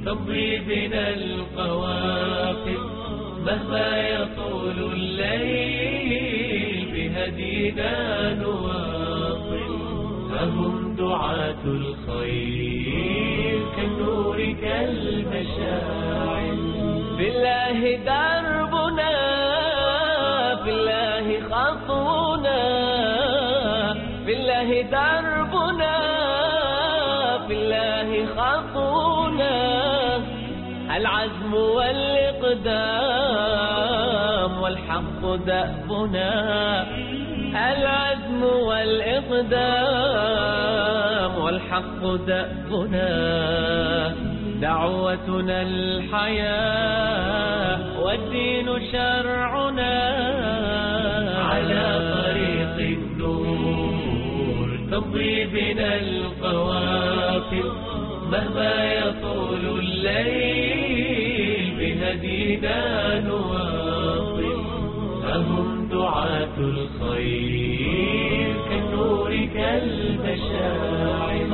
تمضي بنا القوافل مهما يطول الليل بهدينا نواصل. فهم دعاة الخير كالنور كالمشاعل. في الله دربنا في الله خطونا في الله دربنا في الله خطونا. العزم والإقدام والحق دأبنا. العزم والإقدام والحق دأبنا. دعوتنا الحياة والدين شرعنا. على طريق النور تمضي بنا القوافل مهما يطول الليل بهدينا نواصل. فهم دعاة الخير كالنور كالمشاعل.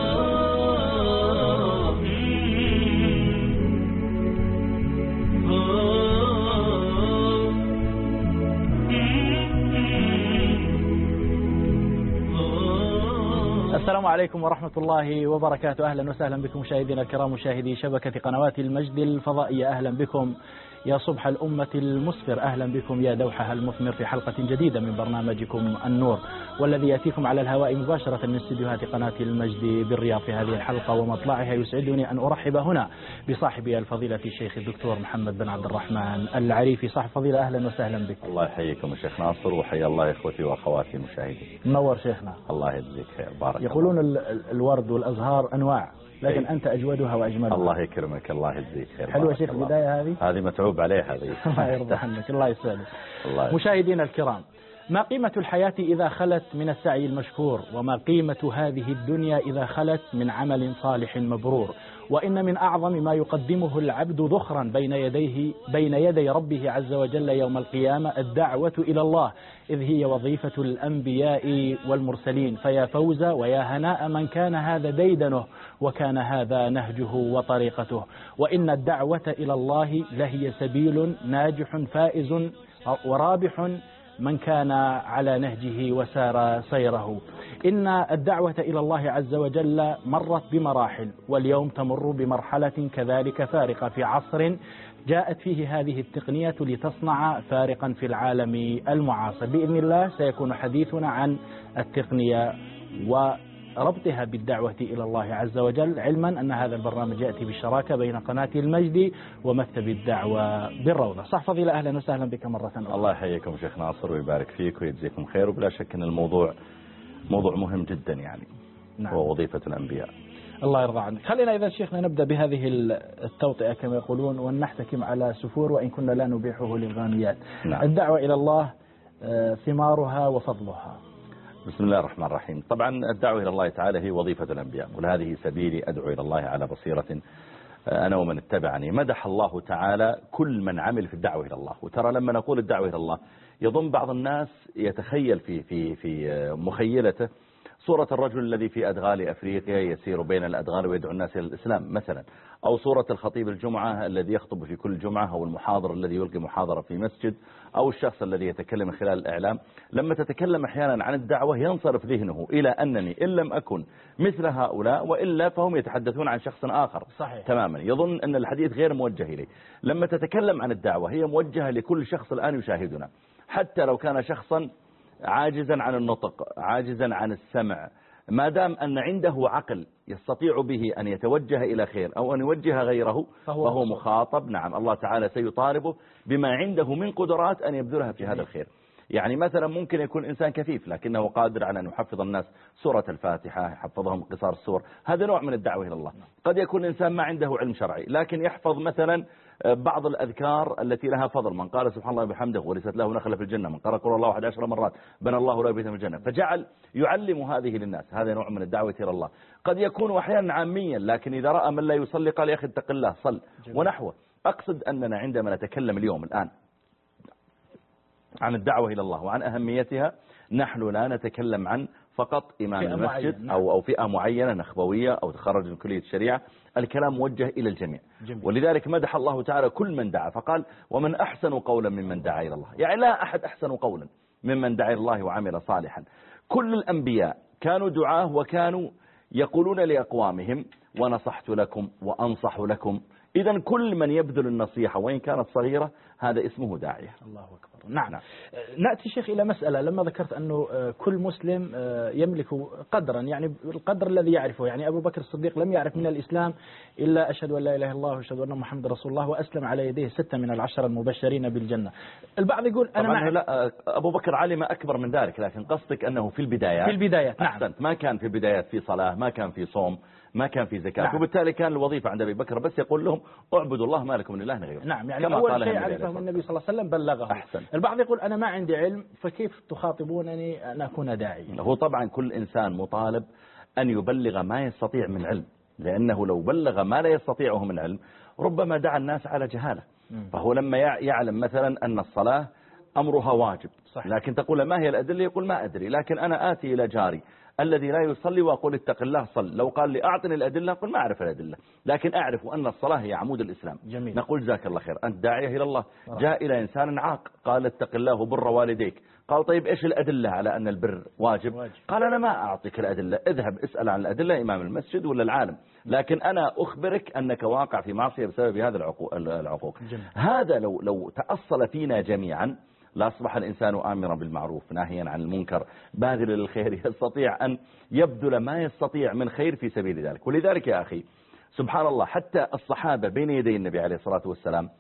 السلام عليكم ورحمة الله وبركاته. أهلا وسهلا بكم مشاهدينا الكرام مشاهدي شبكة قنوات المجد الفضائية. أهلا بكم يا صبح الأمة المسفر. أهلا بكم يا دوحها المثمر في حلقة جديدة من برنامجكم النور، والذي يأتيكم على الهواء مباشرة من استديوهات قناة المجد بالرياض. في هذه الحلقة ومطلعها يسعدني أن أرحب هنا بصاحبي الفضيلة الشيخ الدكتور محمد بن عبد الرحمن العريفي. صاحب فضيلة أهلا وسهلا بك. الله يحييكم الشيخ ناصر، وحيا الله إخوتي وأخواتي المشاهدين. منور شيخنا. الله يجزيك خير. بارك. يقولون الورد والأزهار أنواع، لكن أنت أجودها وأجملها. الله يكرمك. الله يجزيك خير. حلوة شيخ البداية هذه متعوب عليها هذه. الله يرضى عنك. الله يسلمك. مشاهدينا الكرام، ما قيمة الحياة إذا خلت من السعي المشكور؟ وما قيمة هذه الدنيا إذا خلت من عمل صالح مبرور؟ وإن من أعظم ما يقدمه العبد ذخرا بين يدي ربه عز وجل يوم القيامة الدعوة إلى الله، إذ هي وظيفة الأنبياء والمرسلين. فيا فوز ويا هناء من كان هذا ديدنه وكان هذا نهجه وطريقته. وإن الدعوة إلى الله لهي سبيل ناجح فائز ورابح من كان على نهجه وسار سيره. إن الدعوة إلى الله عز وجل مرت بمراحل، واليوم تمر بمرحلة كذلك فارقة في عصر جاءت فيه هذه التقنية لتصنع فارقا في العالم المعاصر. بإذن الله سيكون حديثنا عن التقنية وربطها بالدعوة إلى الله عز وجل، علما أن هذا البرنامج يأتي بالشراكة بين قناة المجد ومكتب الدعوة بالروضة. صح فضيلة، أهلا وسهلا بك مرة أخرى. الله يحييكم شيخ ناصر ويبارك فيك ويجزيكم خير. وبلا شك أن الموضوع موضوع مهم جدا يعني. نعم. هو وظيفة الأنبياء. الله يرضى عنك. خلينا إذا شيخنا نبدأ بهذه التوطئة كما يقولون، ونحتكم على سفور وإن كنا لا نبيحه للغانيات. نعم. الدعوة إلى الله ثمارها وفضلها. بسم الله الرحمن الرحيم. طبعا الدعوة إلى الله تعالى هي وظيفة الأنبياء، وهذه سبيلي أدعو إلى الله على بصيرة أنا ومن اتبعني. مدح الله تعالى كل من عمل في الدعوة إلى الله. وترى لما نقول الدعوة إلى الله يظن بعض الناس يتخيل في مخيلته صورة الرجل الذي في أدغال أفريقيا يسير بين الأدغال ويدعو الناس إلى الإسلام مثلا، أو صورة الخطيب الجمعة الذي يخطب في كل جمعة، أو المحاضر الذي يلقي محاضرة في مسجد، أو الشخص الذي يتكلم من خلال الإعلام. لما تتكلم أحيانا عن الدعوة ينصرف ذهنه إلى أنني إن لم أكن مثل هؤلاء وإلا فهم يتحدثون عن شخص آخر. صحيح. تماما. يظن أن الحديث غير موجه إليه. لما تتكلم عن الدعوة هي موجهة لكل شخص الآن يشاهدنا، حتى لو كان شخصا عاجزا عن النطق، عاجزا عن السمع، ما دام أن عنده عقل يستطيع به أن يتوجه إلى خير أو أن يوجه غيره فهو مخاطب. نعم. الله تعالى سيطالبه بما عنده من قدرات أن يبذلها في هذا الخير. يعني مثلا ممكن يكون إنسان كفيف لكنه قادر على أن يحفظ الناس سورة الفاتحة، يحفظهم قصار السور، هذا نوع من الدعوة إلى الله. قد يكون إنسان ما عنده علم شرعي لكن يحفظ مثلا بعض الأذكار التي لها فضل، من قال سبحان الله وبحمده ورثت له نخلة في الجنة، من قرأ قل الله 11 مرات بنى الله له بيتا في الجنة، فجعل يعلم هذه للناس. هذا نوع من الدعوة إلى الله. قد يكون أحيانا عاميا لكن إذا رأى من لا يصلي قال يا أخي اتق الله صل ونحوه. أقصد أننا عندما نتكلم اليوم الآن عن الدعوة إلى الله وعن أهميتها، نحن لا نتكلم عن فقط إمام المسجد أو فئة معينة نخبوية أو تخرج من كلية الشريعة. الكلام موجه إلى الجميع. جميل. ولذلك مدح الله تعالى كل من دعا فقال ومن أحسن قولا ممن دعا إلى الله، يعني لا أحد أحسن قولا ممن دعا إلى الله وعمل صالحا. كل الأنبياء كانوا دعاه وكانوا يقولون لأقوامهم ونصحت لكم وأنصح لكم. إذن كل من يبذل النصيحة وإن كانت صغيرة هذا اسمه داعية. الله أكبر. نعم. نأتي شيخ إلى مسألة لما ذكرت أنه كل مسلم يملك قدرا، يعني القدر الذي يعرفه. يعني أبو بكر الصديق لم يعرف من الإسلام إلا أشهد أن لا إله إلا الله وأشهد أن محمد رسول الله، وأسلم على يديه 6 من ال10 المبشرين بالجنة. البعض يقول أنا لا أبو بكر علم أكبر من ذلك، لكن قصدك أنه في البدايات. في البدايات نعم. أحسنت. ما كان في البدايات في صلاة، ما كان في صوم، ما كان في زكاة. نعم. وبالتالي كان الوظيفة عند أبي بكر بس يقول لهم اعبدوا الله ما لكم من إله غيره. نعم. يعني أول شيء عرفه النبي صلى الله عليه وسلم بلغه. أحسن. البعض يقول أنا ما عندي علم فكيف تخاطبونني أن أكون داعيا؟ هو طبعا كل إنسان مطالب أن يبلغ ما يستطيع من علم، لأنه لو بلغ ما لا يستطيعه من علم ربما دعا الناس على جهالة. فهو لما يعلم مثلا أن الصلاة أمرها واجب، صح. لكن تقول ما هي الأدلة يقول ما أدري، لكن أنا آتي إلى جاري الذي لا يصلي وأقول اتق الله صل، لو قال لي أعطني الأدلة أقول ما أعرف الأدلة، لكن أعرف أن الصلاة هي عمود الإسلام. جميل. نقول جزاك الله خير، أنت داعية إلى الله. جاء إلى إنسان عاق قال اتق الله وبر والديك، قال طيب إيش الأدلة على أن البر واجب؟ قال أنا ما أعطيك الأدلة، اذهب اسأل عن الأدلة إمام المسجد ولا العالم، لكن أنا أخبرك أنك واقع في معصية بسبب هذا العقوق. هذا لو تأصل فينا جميعا لا أصبح الإنسان آمرا بالمعروف ناهيا عن المنكر باذلا للخير، يستطيع أن يبذل ما يستطيع من خير في سبيل ذلك. ولذلك يا أخي سبحان الله حتى الصحابة بين يدي النبي عليه الصلاة والسلام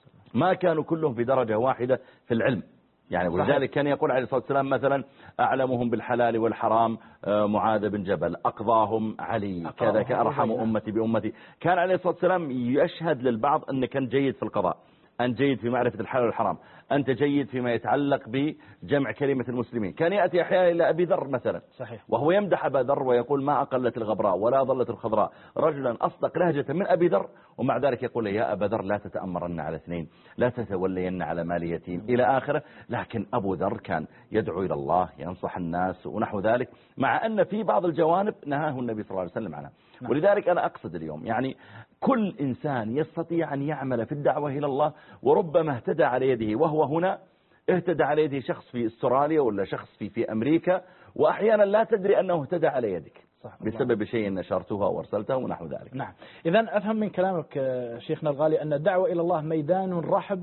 ما كانوا كلهم في درجة واحدة في العلم، يعني ولذلك كان يقول عليه الصلاة والسلام مثلا أعلمهم بالحلال والحرام معاذ بن جبل، أقضاهم علي كذا، كأرحم أمتي بأمتي. كان عليه الصلاة والسلام يشهد للبعض أن كان جيد في القضاء، أنت جيد في معرفة الحلال والحرام، أنت جيد فيما يتعلق بجمع كلمة المسلمين. كان يأتي أحيانا إلى أبي ذر مثلا، صحيح. وهو يمدح أبا ذر ويقول ما أقلت الغبراء ولا ظلت الخضراء، رجلا أصدق لهجة من أبي ذر، ومع ذلك يقول يا أبا ذر لا تتأمرن على 2، لا تتولين على مال يتيم إلى آخره. لكن أبو ذر كان يدعو إلى الله، ينصح الناس ونحو ذلك، مع أن في بعض الجوانب نهاه النبي صلى الله عليه وسلم عنها. ولذلك أنا أقصد اليوم يعني كل إنسان يستطيع أن يعمل في الدعوة إلى الله، وربما اهتدى على يده وهو هنا، اهتدى على يده شخص في استراليا ولا شخص في أمريكا، وأحيانا لا تدري أنه اهتدى على يدك بسبب شيء نشرته أو أرسلته ونحو ذلك. نعم. إذن أفهم من كلامك شيخنا الغالي أن الدعوة إلى الله ميدان رحب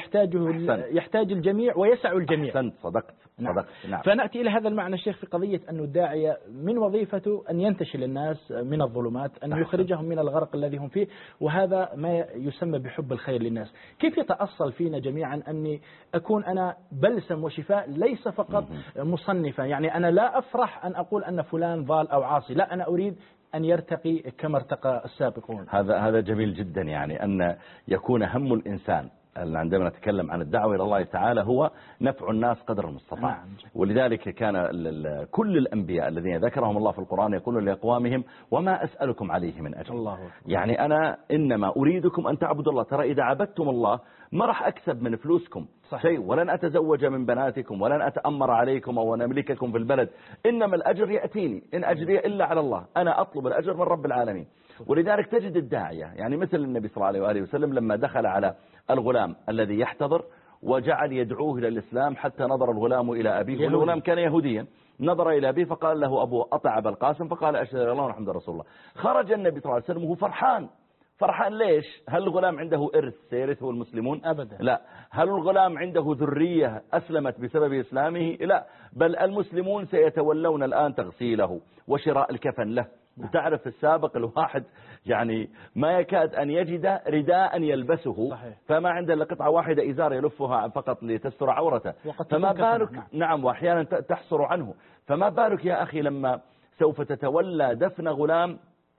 يحتاج الجميع ويسع الجميع. أحسنت، صدقت. نعم. فنأتي إلى هذا المعنى الشيخ في قضية أن الداعية من وظيفته أن ينتشل الناس من الظلمات، أن يخرجهم من الغرق الذي هم فيه، وهذا ما يسمى بحب الخير للناس. كيف يتأصل فينا جميعا أني أكون أنا بلسم وشفاء ليس فقط مصنفا، يعني أنا لا أفرح أن أقول أن فلان ضال أو عاصي، لا أنا أريد أن يرتقي كما ارتقى السابقون. هذا جميل جدا، يعني أن يكون هم الإنسان عندما نتكلم عن الدعوة إلى الله تعالى هو نفع الناس قدر المستطاع. نعم. ولذلك كان كل الأنبياء الذين ذكرهم الله في القرآن يقولون لأقوامهم وما أسألكم عليه من أجر. الله. يعني أنا إنما أريدكم أن تعبدوا الله، ترى إذا عبدتم الله ما راح أكسب من فلوسكم شيء، ولن أتزوج من بناتكم، ولن أتأمر عليكم أو نملككم في البلد، إنما الأجر يأتيني، إن أجري إلا على الله، أنا أطلب الأجر من رب العالمين. ولذلك تجد الداعية يعني مثل النبي صلى الله عليه وآله وسلم لما دخل على الغلام الذي يحتضر وجعل يدعوه إلى الإسلام حتى نظر الغلام إلى أبيه، والغلام كان يهوديا، نظر إلى أبيه فقال له أبو أطع أبا القاسم، فقال أشهد أن لا إله إلا الله محمد رسول الله. خرج النبي صلى الله عليه وسلم وهو فرحان ليش؟ هل الغلام عنده إرث سيرثه المسلمون؟ أبدا. لا. هل الغلام عنده ذرية أسلمت بسبب إسلامه؟ لا، بل المسلمون سيتولون الآن تغسيله وشراء الكفن له. وتعرف في السابق الواحد يعني ما يكاد أن يجد رداء يلبسه. صحيح. فما عنده إلا قطعة واحدة إزار يلفها فقط لتستر عورته، فما بالك نعم وأحيانا تحصر عنه، فما بالك يا أخي لما سوف تتولى دفن غلام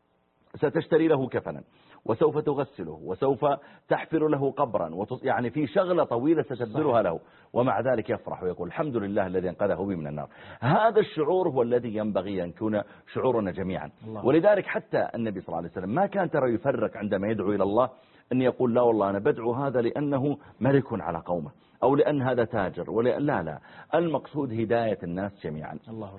ستشتري له كفنا وسوف تغسله وسوف تحفر له قبرا، يعني في شغلة طويلة ستبذلها له، ومع ذلك يفرح ويقول الحمد لله الذي انقذه بي من النار. هذا الشعور هو الذي ينبغي أن يكون شعورنا جميعا. ولذلك حتى النبي صلى الله عليه وسلم ما كان ترى يفرق عندما يدعو إلى الله أن يقول لا والله أنا بدعو هذا لأنه ملك على قومه، أو لأن هذا تاجر لا المقصود هداية الناس جميعا.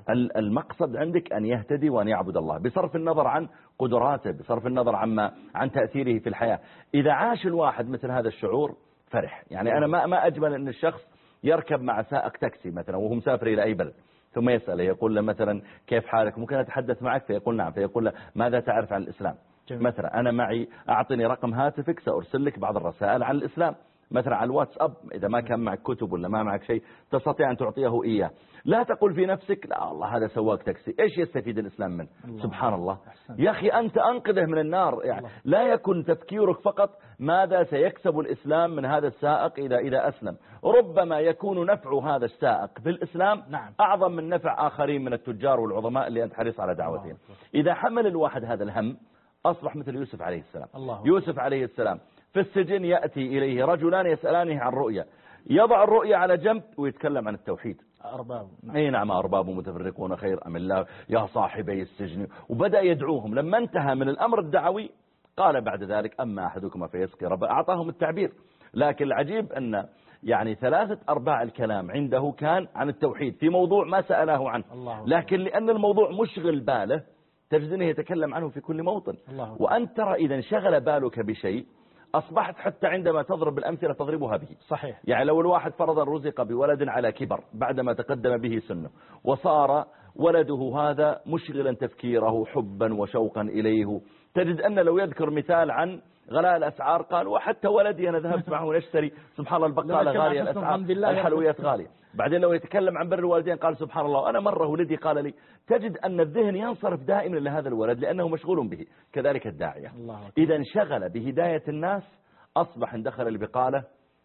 المقصد عندك أن يهتدي وأن يعبد الله بصرف النظر عن قدراته، بصرف النظر عن تأثيره في الحياة. إذا عاش الواحد مثل هذا الشعور فرح. يعني أنا ما أجمل أن الشخص يركب مع سائق تاكسي مثلا وهو مسافر إلى أي بلد، ثم يسأله يقول له مثلا كيف حالك، ممكن أتحدث معك، فيقول نعم، فيقول له ماذا تعرف عن الإسلام؟ مثلا أنا معي أعطني رقم هاتفك سأرسل لك بعض الرسائل عن الإسلام، مثلا على الواتساب إذا ما كان معك كتب ولا ما معك شيء تستطيع أن تعطيه إياه. لا تقول في نفسك لا الله هذا سواق تاكسي إيش يستفيد الإسلام منه؟ سبحان الله يا أخي أنت أنقذه من النار. يعني لا يكن تفكيرك فقط ماذا سيكسب الإسلام من هذا السائق إذا أسلم، ربما يكون نفع هذا السائق بالإسلام أعظم من نفع آخرين من التجار والعظماء اللي أنت حريص على دعوتهم. إذا حمل الواحد هذا الهم أصبح مثل يوسف عليه السلام. يوسف عليه السلام في السجن يأتي إليه رجلان يسألانه عن رؤيا، يضع الرؤيا على جنب ويتكلم عن التوحيد. أرباب أي نعم أرباب متفرقون خير أم الله يا صاحبي السجن، وبدأ يدعوهم. لما انتهى من الأمر الدعوي قال بعد ذلك أما أحدكم فيسقي ربه، أعطاهم التعبير. لكن العجيب أن يعني 3/4 الكلام عنده كان عن التوحيد في موضوع ما سأله عنه، لكن لأن الموضوع مشغل باله تجدنه يتكلم عنه في كل موطن. وأنت ترى إذا انشغل بالك بشيء أصبحت حتى عندما تضرب الأمثلة تضربها به. صحيح. يعني لو الواحد فرضا رزق بولد على كبر بعدما تقدم به سنه، وصار ولده هذا مشغلا تفكيره حبا وشوقا إليه، تجد أن لو يذكر مثال عن غلاء الأسعار قال وحتى ولدي أنا ذهبت معه نشتري سبحان الله البقالة غالية الأسعار، الحلويات غالية. بعدين لو يتكلم عن بر الوالدين قال سبحان الله أنا مرة ولدي قال لي. تجد أن الذهن ينصرف دائما لهذا الولد لأنه مشغول به. كذلك الداعية إذا انشغل بهداية الناس أصبح ان دخل البقالة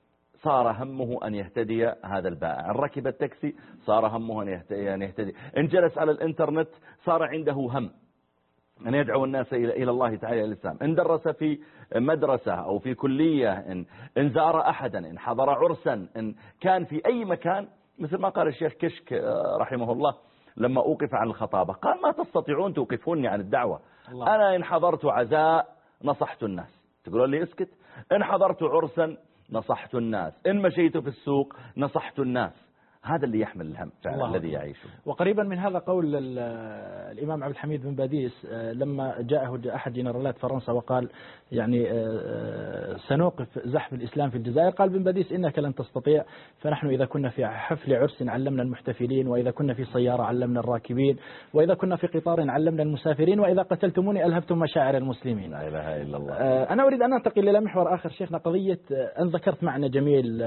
صار همه أن يهتدي هذا البائع، إن ركب التاكسي صار همه أن يهتدي، إن جلس على الإنترنت صار عنده هم أن يدعو الناس إلى الله تعالى الإسلام، إن درس في مدرسة أو في كلية، إن زار أحدا، إن حضر عرسا، إن كان في أي مكان. مثل ما قال الشيخ كشك رحمه الله لما أوقف عن الخطابة قال ما تستطيعون توقفوني عن الدعوة. أنا إن حضرت عزاء نصحت الناس، تقولون لي اسكت. إن حضرت عرسا نصحت الناس، إن مشيت في السوق نصحت الناس. هذا اللي يحمل الهم فعلا الذي يعيشه. وقريبا من هذا قول الإمام عبد الحميد بن باديس لما جاءه أحد جنرالات فرنسا وقال يعني سنوقف زحف الإسلام في الجزائر، قال بن باديس إنك لن تستطيع، فنحن إذا كنا في حفل عرس علمنا المحتفلين، وإذا كنا في سيارة علمنا الراكبين، وإذا كنا في قطار علمنا المسافرين، وإذا قتلتموني ألهبتم مشاعر المسلمين. لا إله إلا الله. أنا أريد أن أنتقل إلى محور آخر شيخنا، قضية أن ذكرت معنا جميل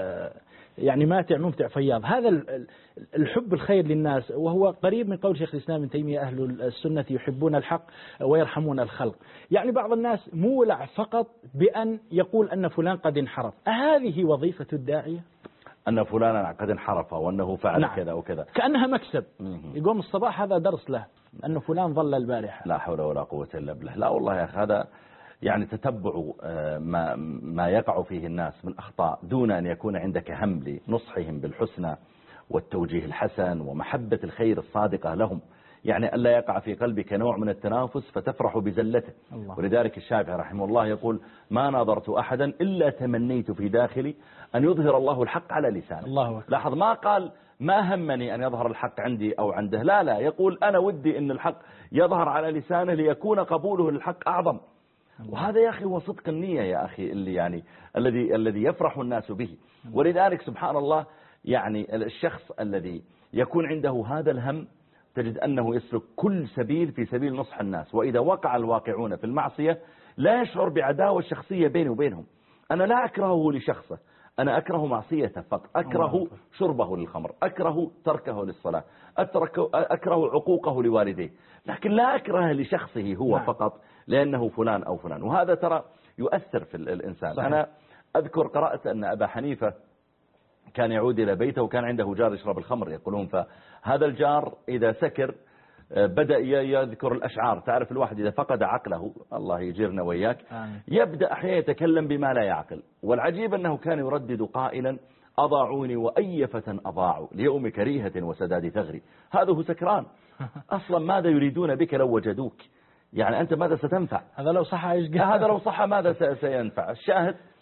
يعني ماتع ممتع فياض، هذا الحب الخير للناس، وهو قريب من قول شيخ الإسلام ابن تيمية أهل السنة يحبون الحق ويرحمون الخلق. يعني بعض الناس مولع فقط بأن يقول أن فلان قد انحرف. أهذه وظيفة الداعية؟ أن فلانا قد انحرف وأنه فعل كذا وكذا، كأنها مكسب. يقوم الصباح هذا درس له أنه فلان ظل البارحة. لا حول ولا قوة إلا بالله. لا والله يا أخي هذا يعني تتبع ما يقع فيه الناس من أخطاء دون أن يكون عندك هم لنصحهم بالحسنى والتوجيه الحسن ومحبة الخير الصادقة لهم. يعني ألا يقع في قلبك نوع من التنافس فتفرح بزلته. ولذلك الشافعي رحمه الله يقول ما ناظرت أحدا إلا تمنيت في داخلي أن يظهر الله الحق على لسانه. لاحظ ما قال ما همني أن يظهر الحق عندي أو عنده، لا يقول أنا ودي أن الحق يظهر على لسانه ليكون قبوله للحق أعظم. وهذا يا أخي هو صدق النية يا أخي اللي يعني الذي يفرح الناس به. ولذلك سبحان الله يعني الشخص الذي يكون عنده هذا الهم تجد أنه يسلك كل سبيل في سبيل نصح الناس. وإذا وقع الواقعون في المعصية لا يشعر بعداوة شخصية بينه وبينهم. أنا لا أكرهه لشخصه، أنا أكره معصيته فقط، أكره شربه للخمر، أكره تركه للصلاة، أكره عقوقه لوالديه، لكن لا أكره لشخصه هو فقط لأنه فلان أو فلان. وهذا ترى يؤثر في الإنسان. صحيح. أنا أذكر قرأت أن أبا حنيفة كان يعود إلى بيته وكان عنده جار يشرب الخمر يقولون، فهذا الجار إذا سكر بدأ يذكر الأشعار. تعرف الواحد إذا فقد عقله الله يجيرنا وياك يبدأ أحيانا يتكلم بما لا يعقل. والعجيب أنه كان يردد قائلا أضاعوني وأي فتى أضاعوا ليوم كريهة وسداد ثغري. هذا هو سكران أصلا. ماذا يريدون بك لو وجدوك؟ يعني أنت ماذا ستنفع؟ هذا لو صح هذا لو صح ماذا سينفع؟ الشاهد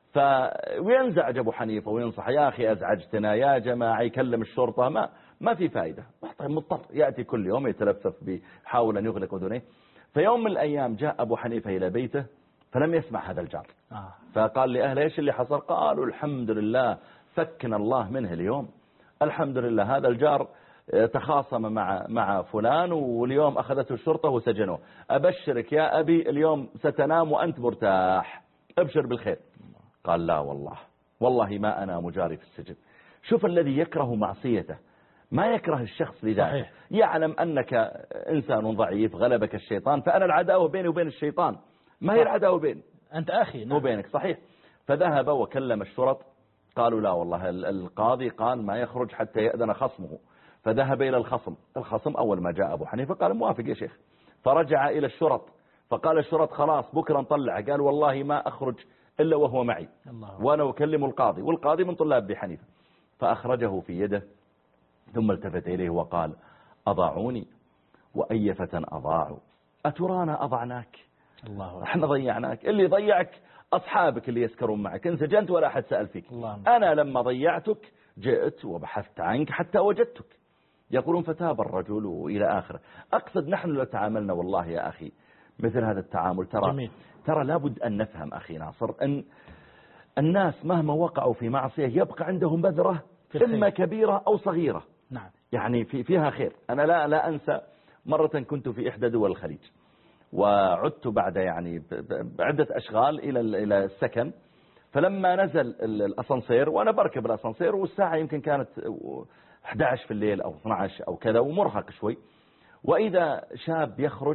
وينزعج أبو حنيفة وينصح يا أخي أزعجتنا يا جماعة، يكلم الشرطة، ما في فائدة، مضطر يأتي كل يوم يتلفف بيحاول أن يغلق أذنيه. فيوم من الأيام جاء أبو حنيفة إلى بيته فلم يسمع هذا الجار، فقال لأهله إيش اللي حصل؟ قالوا الحمد لله فكنا الله منه اليوم، الحمد لله هذا الجار تخاصم مع فلان واليوم أخذته الشرطة وسجنوه، أبشرك يا أبي اليوم ستنام وأنت مرتاح، أبشر بالخير. قال لا والله ما أنا مجاري في السجن. شوف الذي يكره معصيته ما يكره الشخص لذاته، يعلم أنك إنسان ضعيف غلبك الشيطان، فأنا العداوة بيني وبين الشيطان، ما هي العداوة بين أنت أخي وبينك. صحيح. فذهب وكلم الشرط، قالوا لا والله القاضي قال ما يخرج حتى يأذن خصمه. فذهب إلى الخصم أول ما جاء أبو حنيفة قال موافق يا شيخ، فرجع إلى الشرط فقال الشرط خلاص بكرة نطلع، قال والله ما أخرج إلا وهو معي وأنا أكلم القاضي، والقاضي من طلاب أبي حنيفة. فأخرجه في يده ثم التفت إليه وقال أضاعوني وأي فتى أضاعوا، أترانا أضعناك؟ احنا ضيعناك، اللي ضيعك أصحابك اللي يسكرون معك، انسجنت ولا أحد سأل فيك، أنا لما ضيعتك جئت وبحثت عنك حتى وجدتك. يقولون فتاب الرجل وإلى آخره. أقصد نحن لو تعاملنا والله يا أخي مثل هذا التعامل ترى لابد أن نفهم أخي ناصر أن الناس مهما وقعوا في معصية يبقى عندهم بذرة إما كبيرة أو صغيرة، يعني فيها خير. أنا لا أنسى مرة كنت في إحدى دول الخليج وعدت بعد يعني بعدة أشغال إلى السكن، فلما نزل الأسانسير وأنا بركب الأسانسير والساعة يمكن كانت 11 في الليل أو 12 أو كذا ومرهق شوي، وإذا شاب يخرج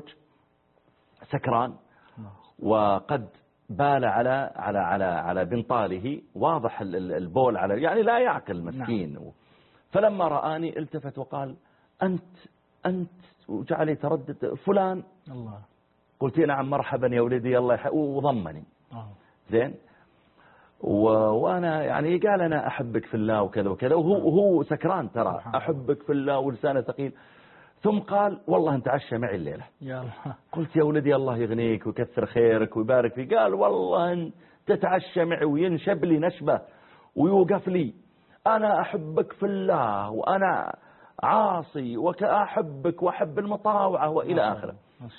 سكران وقد بال على بنطاله، واضح البول على يعني لا يعقل مسكين. فلما رآني التفت وقال أنت وجعل يتردد فلان. قلت نعم مرحبا يا ولدي الله وضمني زين. وأنا يعني قال أنا أحبك في الله وكذا وكذا، وهو سكران ترى، أحبك في الله ولسانه ثقيل. ثم قال والله أنت عشى معي الليلة. قلت يا ولدي الله يغنيك ويكثر خيرك ويبارك فيك. قال والله أنت تتعشى معي وينشب لي نشبة ويوقف لي، أنا أحبك في الله وأنا عاصي وأحبك وأحب المطاوعة وإلى آخره.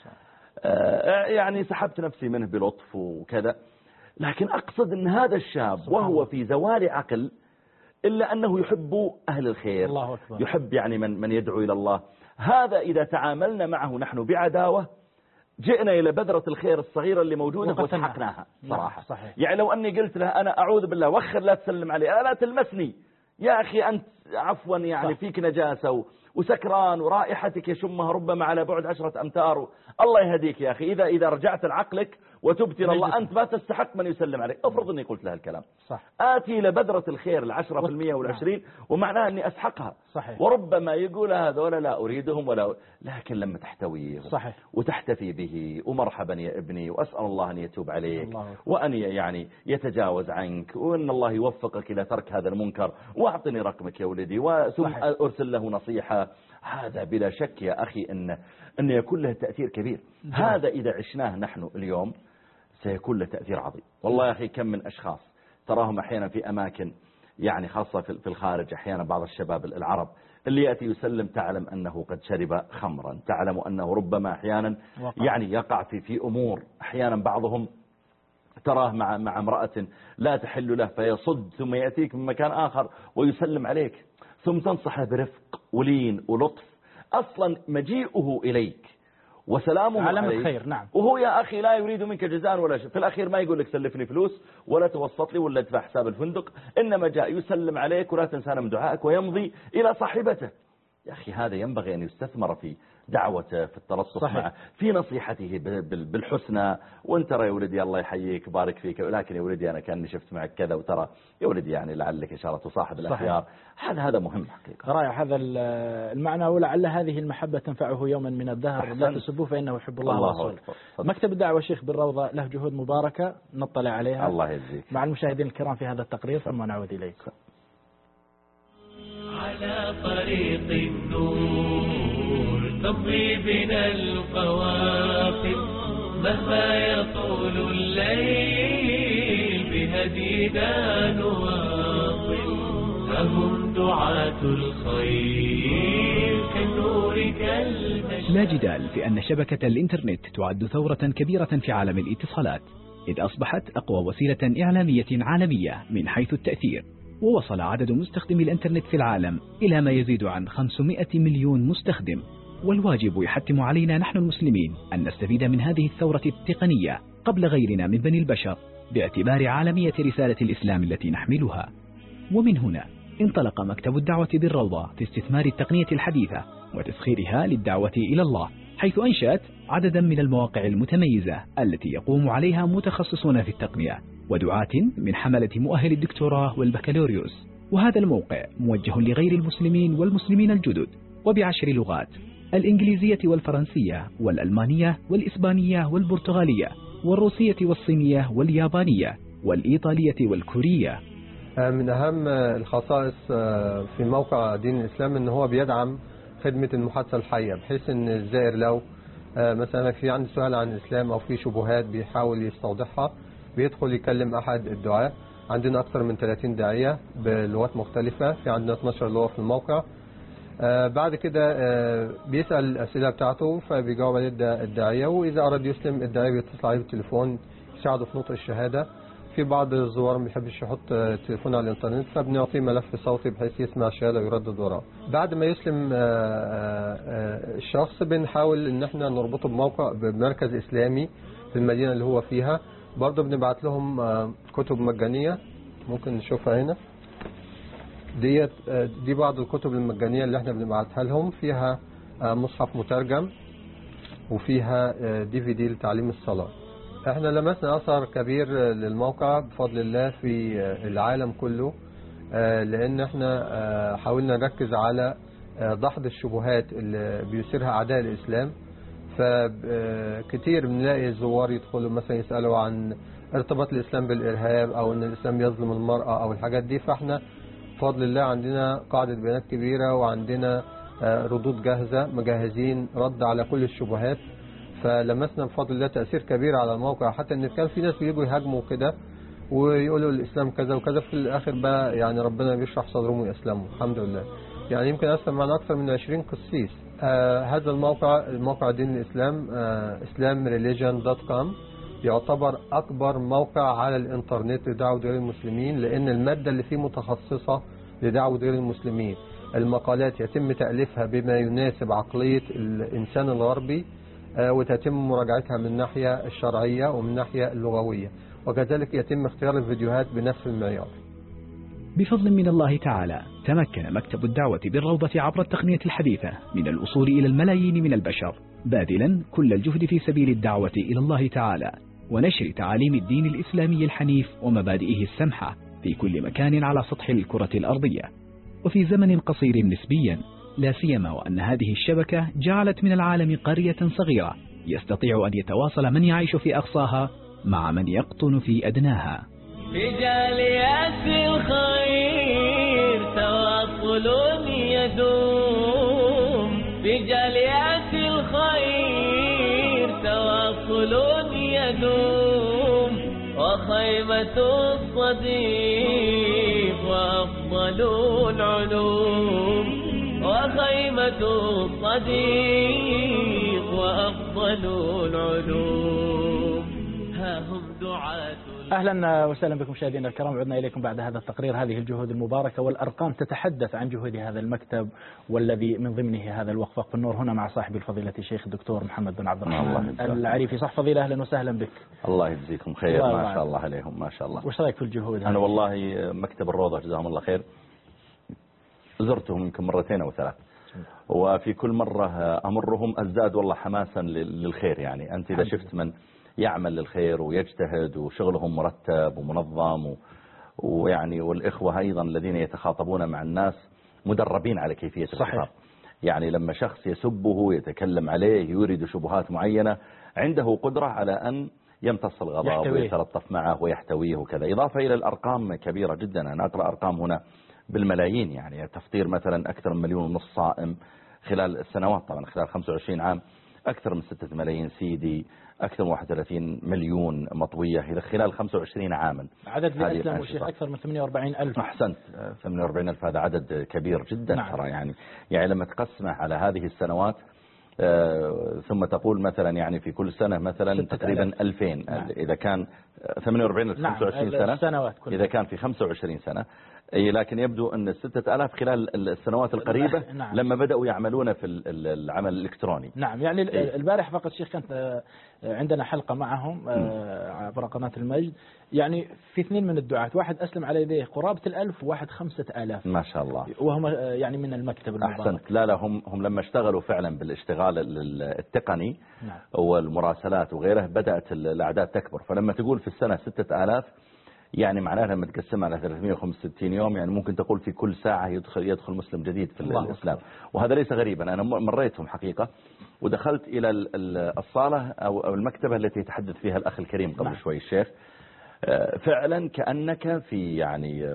يعني سحبت نفسي منه بلطف وكذا، لكن أقصد أن هذا الشاب وهو في زوال عقل إلا أنه يحب أهل الخير، يحب يعني من يدعو إلى الله. هذا إذا تعاملنا معه نحن بعداوة جئنا إلى بذرة الخير الصغيرة اللي موجودة وسحقناها صراحة. يعني لو أني قلت له أنا أعوذ بالله وخر لا تسلم علي، لا تلمسني يا أخي أنت عفوا يعني فيك نجاسة وسكران ورائحتك يشمها ربما على بعد 10 أمتار، الله يهديك يا أخي إذا رجعت لعقلك وتبت إلى الله أنت ما تستحق من يسلم عليك. أفرض أني قلت لها الكلام آتي إلى بذرة الخير 10% وال20 ومعناها أني أسحقها. وربما يقول هذول لا أريدهم لكن لما تحتويه وتحتفي به ومرحبا يا ابني وأسأل الله أن يتوب عليك وأن يعني يتجاوز عنك وأن الله يوفقك إلى ترك هذا المنكر وأعطني رقمك يا ولدي وثم أرسل له نصيحة، هذا بلا شك يا أخي أن يكون له تأثير كبير. هذا إذا عشناه نحن اليوم سيكون له تأثير عظيم. والله يا أخي كم من أشخاص تراهم أحيانا في أماكن يعني خاصة في الخارج، أحيانا بعض الشباب العرب اللي يأتي يسلم تعلم أنه قد شرب خمرا، تعلم أنه ربما أحيانا يعني يقع في أمور، أحيانا بعضهم تراه مع امرأة لا تحل له فيصد ثم يأتيك من مكان آخر ويسلم عليك ثم تنصحه برفق ولين ولطف. أصلا مجيئه إليك وسلامه عليك خير. نعم. وهو يا أخي لا يريد منك جزاء ولا شيء، في الأخير ما يقول لك سلفني فلوس ولا توسط لي ولا ادفع حساب الفندق، إنما جاء يسلم عليك ولا تنسانا من دعائك ويمضي إلى صاحبته. يا أخي هذا ينبغي أن يستثمر في دعوته، في التلطف معه، في نصيحته بالحسنى. وانت ترى يا ولدي الله يحييك بارك فيك، ولكن يا ولدي أنا كان شفت معك كذا، وترى يا ولدي يعني لعلك إشارة تصاحب الأخيار. هذا مهم حقيقة. رائع هذا المعنى، ولعل هذه المحبة تنفعه يوما من الدهر. لا تسبوه فإنه يحب الله ورسوله. مكتب الدعوة شيخ بالروضة له جهود مباركة نطلع عليها الله يجزيك مع المشاهدين الكرام في هذا التقرير ثم نعود إليكم. على طريق النور تمضي بنا القوافل، مهما يطول الليل بها بمدينة نواصل فهم دعاة الخير كالنور كالمشاعر. لا جدال في أن شبكة الإنترنت تعد ثورة كبيرة في عالم الاتصالات، إذ أصبحت أقوى وسيلة إعلامية عالمية من حيث التأثير، ووصل عدد مستخدمي الإنترنت في العالم إلى ما يزيد عن 500 مليون مستخدم. والواجب يحتم علينا نحن المسلمين أن نستفيد من هذه الثورة التقنية قبل غيرنا من بني البشر، باعتبار عالمية رسالة الإسلام التي نحملها. ومن هنا انطلق مكتب الدعوة بالروضة في استثمار التقنية الحديثة وتسخيرها للدعوة إلى الله، حيث أنشأت عددا من المواقع المتميزة التي يقوم عليها متخصصون في التقنية ودعاة من حملة مؤهل الدكتوراه والبكالوريوس. وهذا الموقع موجه لغير المسلمين والمسلمين الجدد، وب10 لغات: الإنجليزية والفرنسية والألمانية والإسبانية والبرتغالية والروسية والصينية واليابانية والإيطالية والكورية. من أهم الخصائص في موقع دين الإسلام أنه هو بيدعم خدمة المحادثة الحية، بحيث أن الزائر لو مثلا في عنده سؤال عن الإسلام أو في شبهات بيحاول يستوضحها، بيدخل يكلم أحد الدعاة. عندنا أكثر من 30 داعية بلغات مختلفة، في عندنا 12 لغة في الموقع. بعد كده بيسأل الأسئلة بتاعته فبيجاوب عليه الداعية، وإذا أراد يسلم الداعية بيتصل عليه بالتليفون يساعده في نطق الشهادة. في بعض الزوار ما بيحبش يحط تليفون على الانترنت، فبنعطيه ملف صوتي بحيث يسمع الشهاده ويردد وراه. بعد ما يسلم الشخص بنحاول ان احنا نربطه بمركز اسلامي في المدينه اللي هو فيها. برضه بنبعت لهم كتب مجانيه، ممكن نشوفها هنا. دي بعض الكتب المجانيه اللي احنا بنبعتها لهم، فيها مصحف مترجم وفيها DVD لتعليم الصلاه. احنا لمسنا اثر كبير للموقع بفضل الله في العالم كله، لان احنا حاولنا نركز على دحض الشبهات اللي بيثيرها اعداء الاسلام. فكتير بنلاقي الزوار يدخلوا مثلا يسالوا عن ارتباط الاسلام بالارهاب، او ان الاسلام يظلم المراه او الحاجات دي. فاحنا بفضل الله عندنا قاعده بيانات كبيره، وعندنا ردود جاهزه، مجهزين رد على كل الشبهات. فلمسنا بفضل الله تأثير كبير على الموقع، حتى ان كان في ناس بيجوا يهاجموا كده ويقولوا الإسلام كذا وكذا، في الآخر بقى يعني ربنا بيشرح صدرهم ويسلموا الحمد لله. يعني يمكن أسلم معنا أكثر من 20 قسيس. هذا الموقع دين الإسلام islamreligion.com يعتبر أكبر موقع على الإنترنت لدعوة غير المسلمين، لأن المادة اللي فيه متخصصة لدعوة غير المسلمين. المقالات يتم تأليفها بما يناسب عقلية الإنسان الغربي، وتتم مراجعتها من الناحية الشرعية ومن الناحية اللغوية، وكذلك يتم اختيار الفيديوهات بنفس المعيار. بفضل من الله تعالى تمكن مكتب الدعوة بالروضة عبر التقنية الحديثة من الوصول إلى الملايين من البشر، باذلا كل الجهد في سبيل الدعوة إلى الله تعالى ونشر تعاليم الدين الإسلامي الحنيف ومبادئه السمحة في كل مكان على سطح الكرة الأرضية، وفي زمن قصير نسبيا، لا سيما وأن هذه الشبكة جعلت من العالم قرية صغيرة يستطيع أن يتواصل من يعيش في أقصاها مع من يقطن في أدناها. في جاليات الخير تواصل يدوم، في جاليات الخير تواصل يدوم، وخيمة الصديق وأفضل العلوم، وخيمة الصديق وأفضل العلوم، ها هم دعاة. أهلا وسهلا بكم مشاهدينا الكرام، عدنا إليكم بعد هذا التقرير. هذه الجهود المباركة والأرقام تتحدث عن جهود هذا المكتب، والذي من ضمنه هذا الوقف وقف النور هنا مع صاحب الفضيلة الشيخ الدكتور محمد بن عبد الرحمن العريفي. صح فضيلة، أهلا وسهلا بك. الله يجزيكم خير، ما شاء الله عليهم، ما شاء الله. وش رأيك في الجهود؟ أنا والله مكتب الروضة جزاهم الله خير زرتهم يمكن مرتين أو ثلاث، وفي كل مرة أمرهم أزداد والله حماسا للخير. يعني أنت إذا شفت من يعمل للخير ويجتهد وشغلهم مرتب ومنظم ويعني والإخوة أيضا الذين يتخاطبون مع الناس مدربين على كيفية الخطاب. يعني لما شخص يسبه يتكلم عليه يورد شبهات معينة، عنده قدرة على أن يمتص الغضب ويتلطف معه ويحتويه وكذا. إضافة إلى الأرقام كبيرة جدا، أنا أقرأ أرقام هنا بالملايين. يعني تفطير مثلا أكثر من 1.5 مليون صائم خلال السنوات، طبعا خلال 25 عام أكثر من 6 ملايين CD، أكثر من 31 مليون مطوية خلال 25 عاما. عدد اللي أسلموا شيخ أكثر من 48,000. أحسنت، 48,000 هذا عدد كبير جدا. نعم. ترى يعني لما تقسمه على هذه السنوات ثم تقول مثلا يعني في كل سنة مثلا تقريبا 2000. نعم. إذا كان 48 في 25 سنة، إذا كان في 25 سنة، لكن يبدو أن 6000 خلال السنوات القريبة. نعم. لما بدأوا يعملون في العمل الإلكتروني. نعم، يعني البارح فقط شيخ كانت عندنا حلقة معهم عبر قناة المجد، يعني في 2 من الدعاة، واحد أسلم على يديه قرابة 1000 وواحد 5000 ما شاء الله، وهم يعني من المكتب المبارك. أحسنت. لا هم لما اشتغلوا فعلا بالاشتغال التقني. نعم. والمراسلات وغيره بدأت الأعداد تكبر. فلما تقول في السنة 6000 يعني معناها لما تقسمها على 365 يوم يعني ممكن تقول في كل ساعة يدخل مسلم جديد في الإسلام. وهذا ليس غريبا، أنا مريتهم حقيقة، ودخلت إلى الصالة أو المكتبة التي يتحدث فيها الأخ الكريم قبل شوي الشيخ. فعلا كأنك في يعني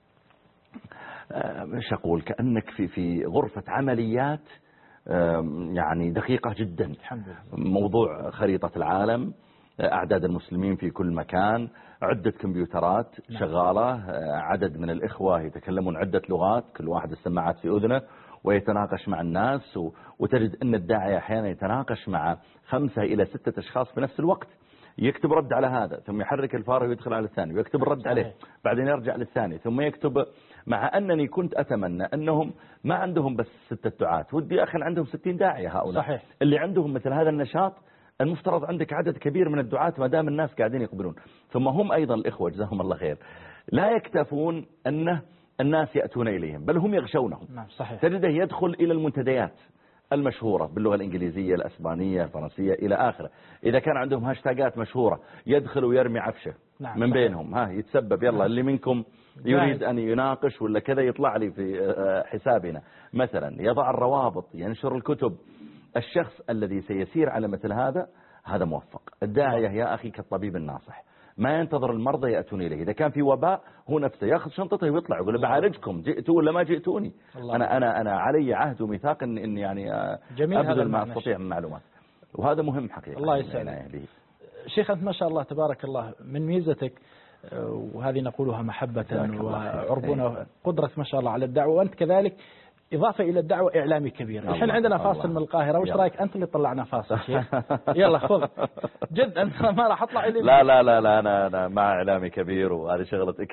مش أقول كأنك في غرفة عمليات يعني دقيقة جدا. الحمد لله. موضوع خريطة العالم، أعداد المسلمين في كل مكان، عدة كمبيوترات شغالة، عدد من الإخوة يتكلمون عدة لغات، كل واحد السماعات في أذنه ويتناقش مع الناس. وتجد أن الداعية أحيانا يتناقش مع 5 إلى 6 أشخاص في نفس الوقت، يكتب رد على هذا ثم يحرك الفار ويدخل على الثاني ويكتب الرد عليه، بعدين يرجع للثاني ثم يكتب. مع أنني كنت أتمنى أنهم ما عندهم بس 6 دعاة، ودي أخي عندهم 60 داعية هؤلاء. صحيح. اللي عندهم مثل هذا النشاط المفترض عندك عدد كبير من الدعاة ما دام الناس قاعدين يقبلون. ثم هم أيضا الإخوة جزاهم الله خير لا يكتفون أن الناس يأتون إليهم، بل هم يغشونهم. نعم صحيح. تجده يدخل إلى المنتديات المشهورة باللغة الإنجليزية الأسبانية الفرنسية إلى آخره. إذا كان عندهم هاشتاجات مشهورة يدخل ويرمي عفشه. نعم من بينهم يتسبب يلا اللي منكم يريد أن يناقش ولا كذا يطلع لي في حسابنا مثلا، يضع الروابط، ينشر الكتب. الشخص الذي سيسير على مثل هذا موفق. الداعية يا أخي كالطبيب الناصح، ما ينتظر المرضى يأتون إليه. إذا كان في وباء هو نفسه ياخذ شنطته ويطلع يقول بعالجكم، جئتوا ولا ما جئتوني. أنا علي عهد وميثاق إن يعني أبذل ما أستطيع من معلومات، وهذا مهم حقيقة. الله يسعدك شيخ. أنت ما شاء الله تبارك الله من ميزتك، وهذه نقولها محبة وعربنا، قدرة ما شاء الله على الدعوة، وأنت كذلك إضافة إلى الدعوة إعلامي كبير. الحين عندنا فاصل من القاهرة، وش رأيك أنت اللي طلعنا فاصل شيخ؟ يلا خذ جد، أنت ما راح أطلع إلي. لا أنا مع إعلامي كبير وهذه شغلتك.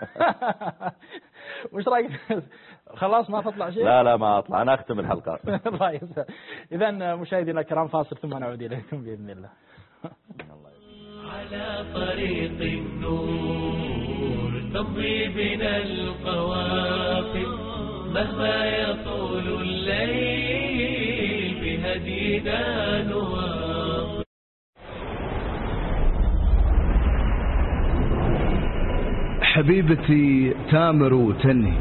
وش رأيك خلاص ما تطلع شيء؟ لا ما أطلع، أنا أختم الحلقة. الله يسعدك. إذن مشاهدينا الكرام فاصل ثم نعود إليكم بإذن الله. على طريق النور تمضي بنا القوافل، مهما يطول الليل بهدينا نواصل. حبيبتي تامر وتنهي،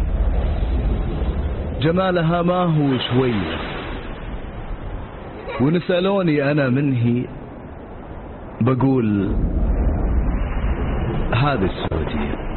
جمالها ما هو شوية، ونسألوني أنا منهي بقول هذه السعودية.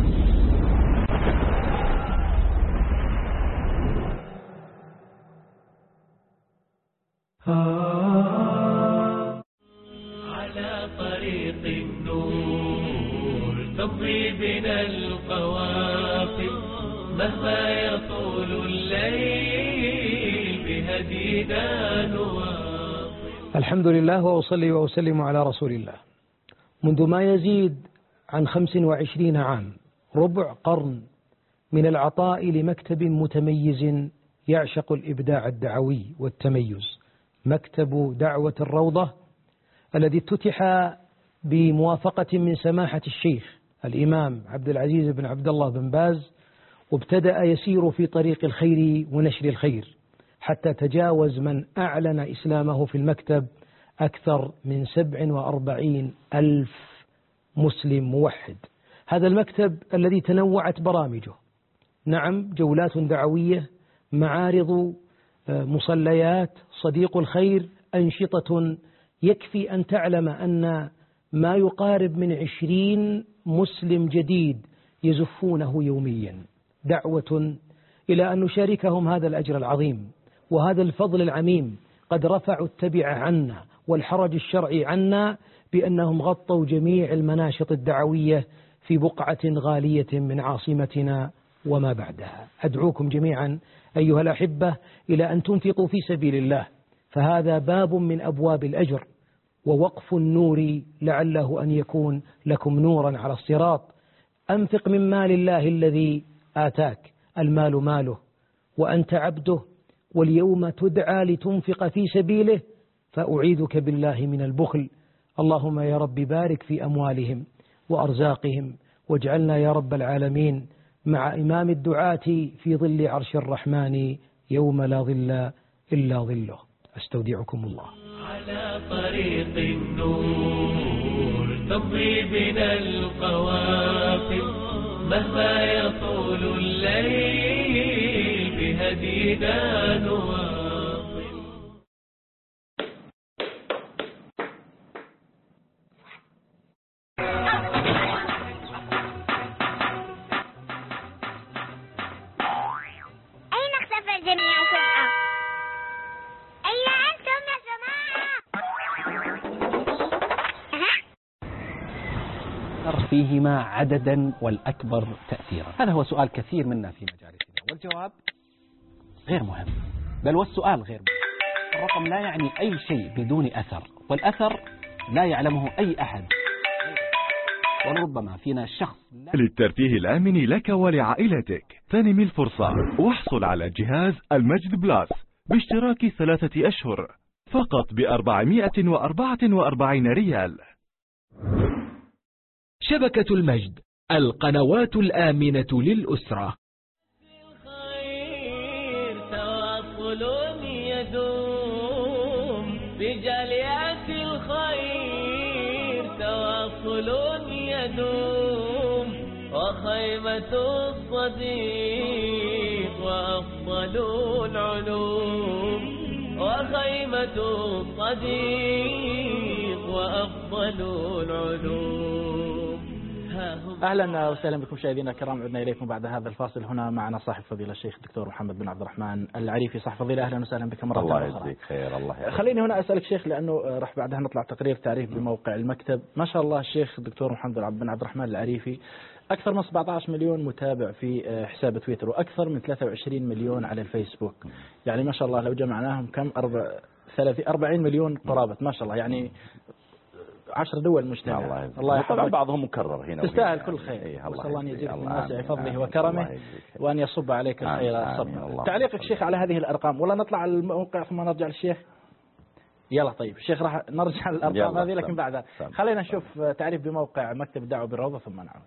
على طريق النور تمضي بنا القوافل، مهما يطول الليل بهدينا نواصل. الحمد لله وأصلي وأسلم على رسول الله. منذ ما يزيد عن 25 عام، ربع قرن من العطاء لمكتب متميز يعشق الإبداع الدعوي والتميز، مكتب دعوة الروضة، الذي افتتح بموافقة من سماحة الشيخ الإمام عبد العزيز بن عبد الله بن باز، وابتدأ يسير في طريق الخير ونشر الخير، حتى تجاوز من أعلن إسلامه في المكتب أكثر من 47,000 مسلم موحد. هذا المكتب الذي تنوعت برامجه، نعم، جولات دعوية، معارض، مصليات، صديق الخير، أنشطة. يكفي أن تعلم أن ما يقارب من 20 مسلم جديد يزفونه يوميا، دعوة إلى أن نشاركهم هذا الأجر العظيم وهذا الفضل العميم قد رفعوا التبع عنا والحرج الشرعي عنا بأنهم غطوا جميع المناشط الدعوية في بقعة غالية من عاصمتنا وما بعدها. أدعوكم جميعا أيها الأحبة إلى أن تنفقوا في سبيل الله، فهذا باب من أبواب الأجر، ووقف النور لعله أن يكون لكم نورا على الصراط. أنفق من مال الله الذي آتاك، المال ماله وأنت عبده، واليوم تدعى لتنفق في سبيله، فأعيذك بالله من البخل. اللهم يا رب بارك في أموالهم وأرزاقهم، واجعلنا يا رب العالمين مع إمام الدعاة في ظل عرش الرحمن يوم لا ظل إلا ظله. أستودعكم الله. على طريق النور تمضي بنا القوافل، مهما يطول الليل بهدينا نواصل. أين اختفى الجميع فجأة؟ أين أنتم يا جماعة؟ فيهما عددا والأكبر تأثيرا؟ هذا هو سؤال كثير منا في مجالسنا، والجواب غير مهم، بل والسؤال غير مهم. الرقم لا يعني أي شيء بدون أثر، والأثر لا يعلمه أي أحد، ولربما فينا شخص. للترفيه الآمن لك ولعائلتك اغتنم الفرصة واحصل على جهاز المجد بلاس باشتراك 3 أشهر فقط ب444 ريال. شبكة المجد، القنوات الآمنة للأسرة. الخير تواصل يدوم، بجاليات الخير تواصل يدوم، وخيمة الصديق وأفضل العلوم، وخيمة الصديق وأفضل العلوم. أهلا وسهلا بكم مشاهدينا الكرام، عدنا إليكم بعد هذا الفاصل. هنا معنا صاحب فضيلة الشيخ الدكتور محمد بن عبد الرحمن العريفي. صاحب فضيلة أهلا وسهلا بك مرة أخرى. الله يجزيك خير. الله يحفظك. خليني هنا أسألك شيخ، لأنه راح بعدها نطلع تقرير تعريف بموقع المكتب. ما شاء الله الشيخ الدكتور محمد بن عبد الرحمن العريفي أكثر من 17 مليون متابع في حساب تويتر، وأكثر من 23 مليون على الفيسبوك. يعني ما شاء الله لو جمعناهم كم 40 مليون قرابة، ما شاء الله، يعني 10 دول مجتمعة. الله يحفظك. بعضهم مكرر هنا. تستاهل كل خير. نسأل الله أن يزيدك من واسع فضله وكرمه وأن يصب عليك الخير صبا. تعليقك شيخ على هذه الأرقام، ولا نطلع على الموقع ثم نرجع للشيخ؟ يلا طيب الشيخ راح نرجع للأرقام هذه، لكن بعدها خلينا نشوف تعريف بموقع مكتب الدعوة بالروضة ثم نعود.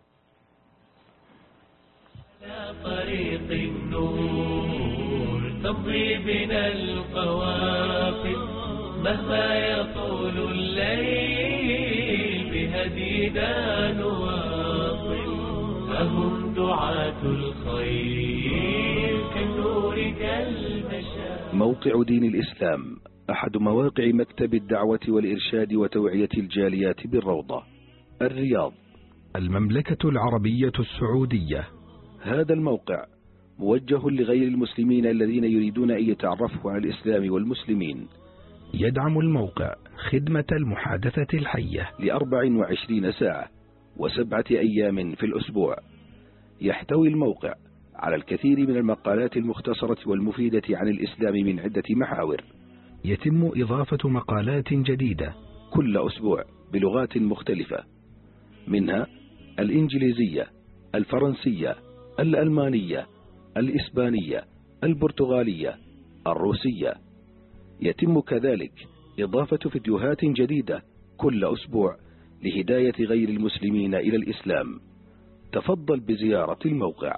على طريق النور تمضي بنا القوافل، مهما يطول الليل بهدينا نواصل، فهم دعاة الخير كالنور كالمشاعر. موقع دين الإسلام أحد مواقع مكتب الدعوة والإرشاد وتوعية الجاليات بالروضة، الرياض، المملكة العربية السعودية. هذا الموقع موجه لغير المسلمين الذين يريدون أن يتعرفوا على الإسلام والمسلمين. يدعم الموقع خدمة المحادثة الحية ل24 ساعة و7 أيام في الأسبوع. يحتوي الموقع على الكثير من المقالات المختصرة والمفيدة عن الإسلام من عدة محاور. يتم إضافة مقالات جديدة كل أسبوع بلغات مختلفة، منها الإنجليزية، الفرنسية، الألمانية، الإسبانية، البرتغالية، الروسية. يتم كذلك إضافة فيديوهات جديدة كل أسبوع لهداية غير المسلمين إلى الإسلام. تفضل بزيارة الموقع.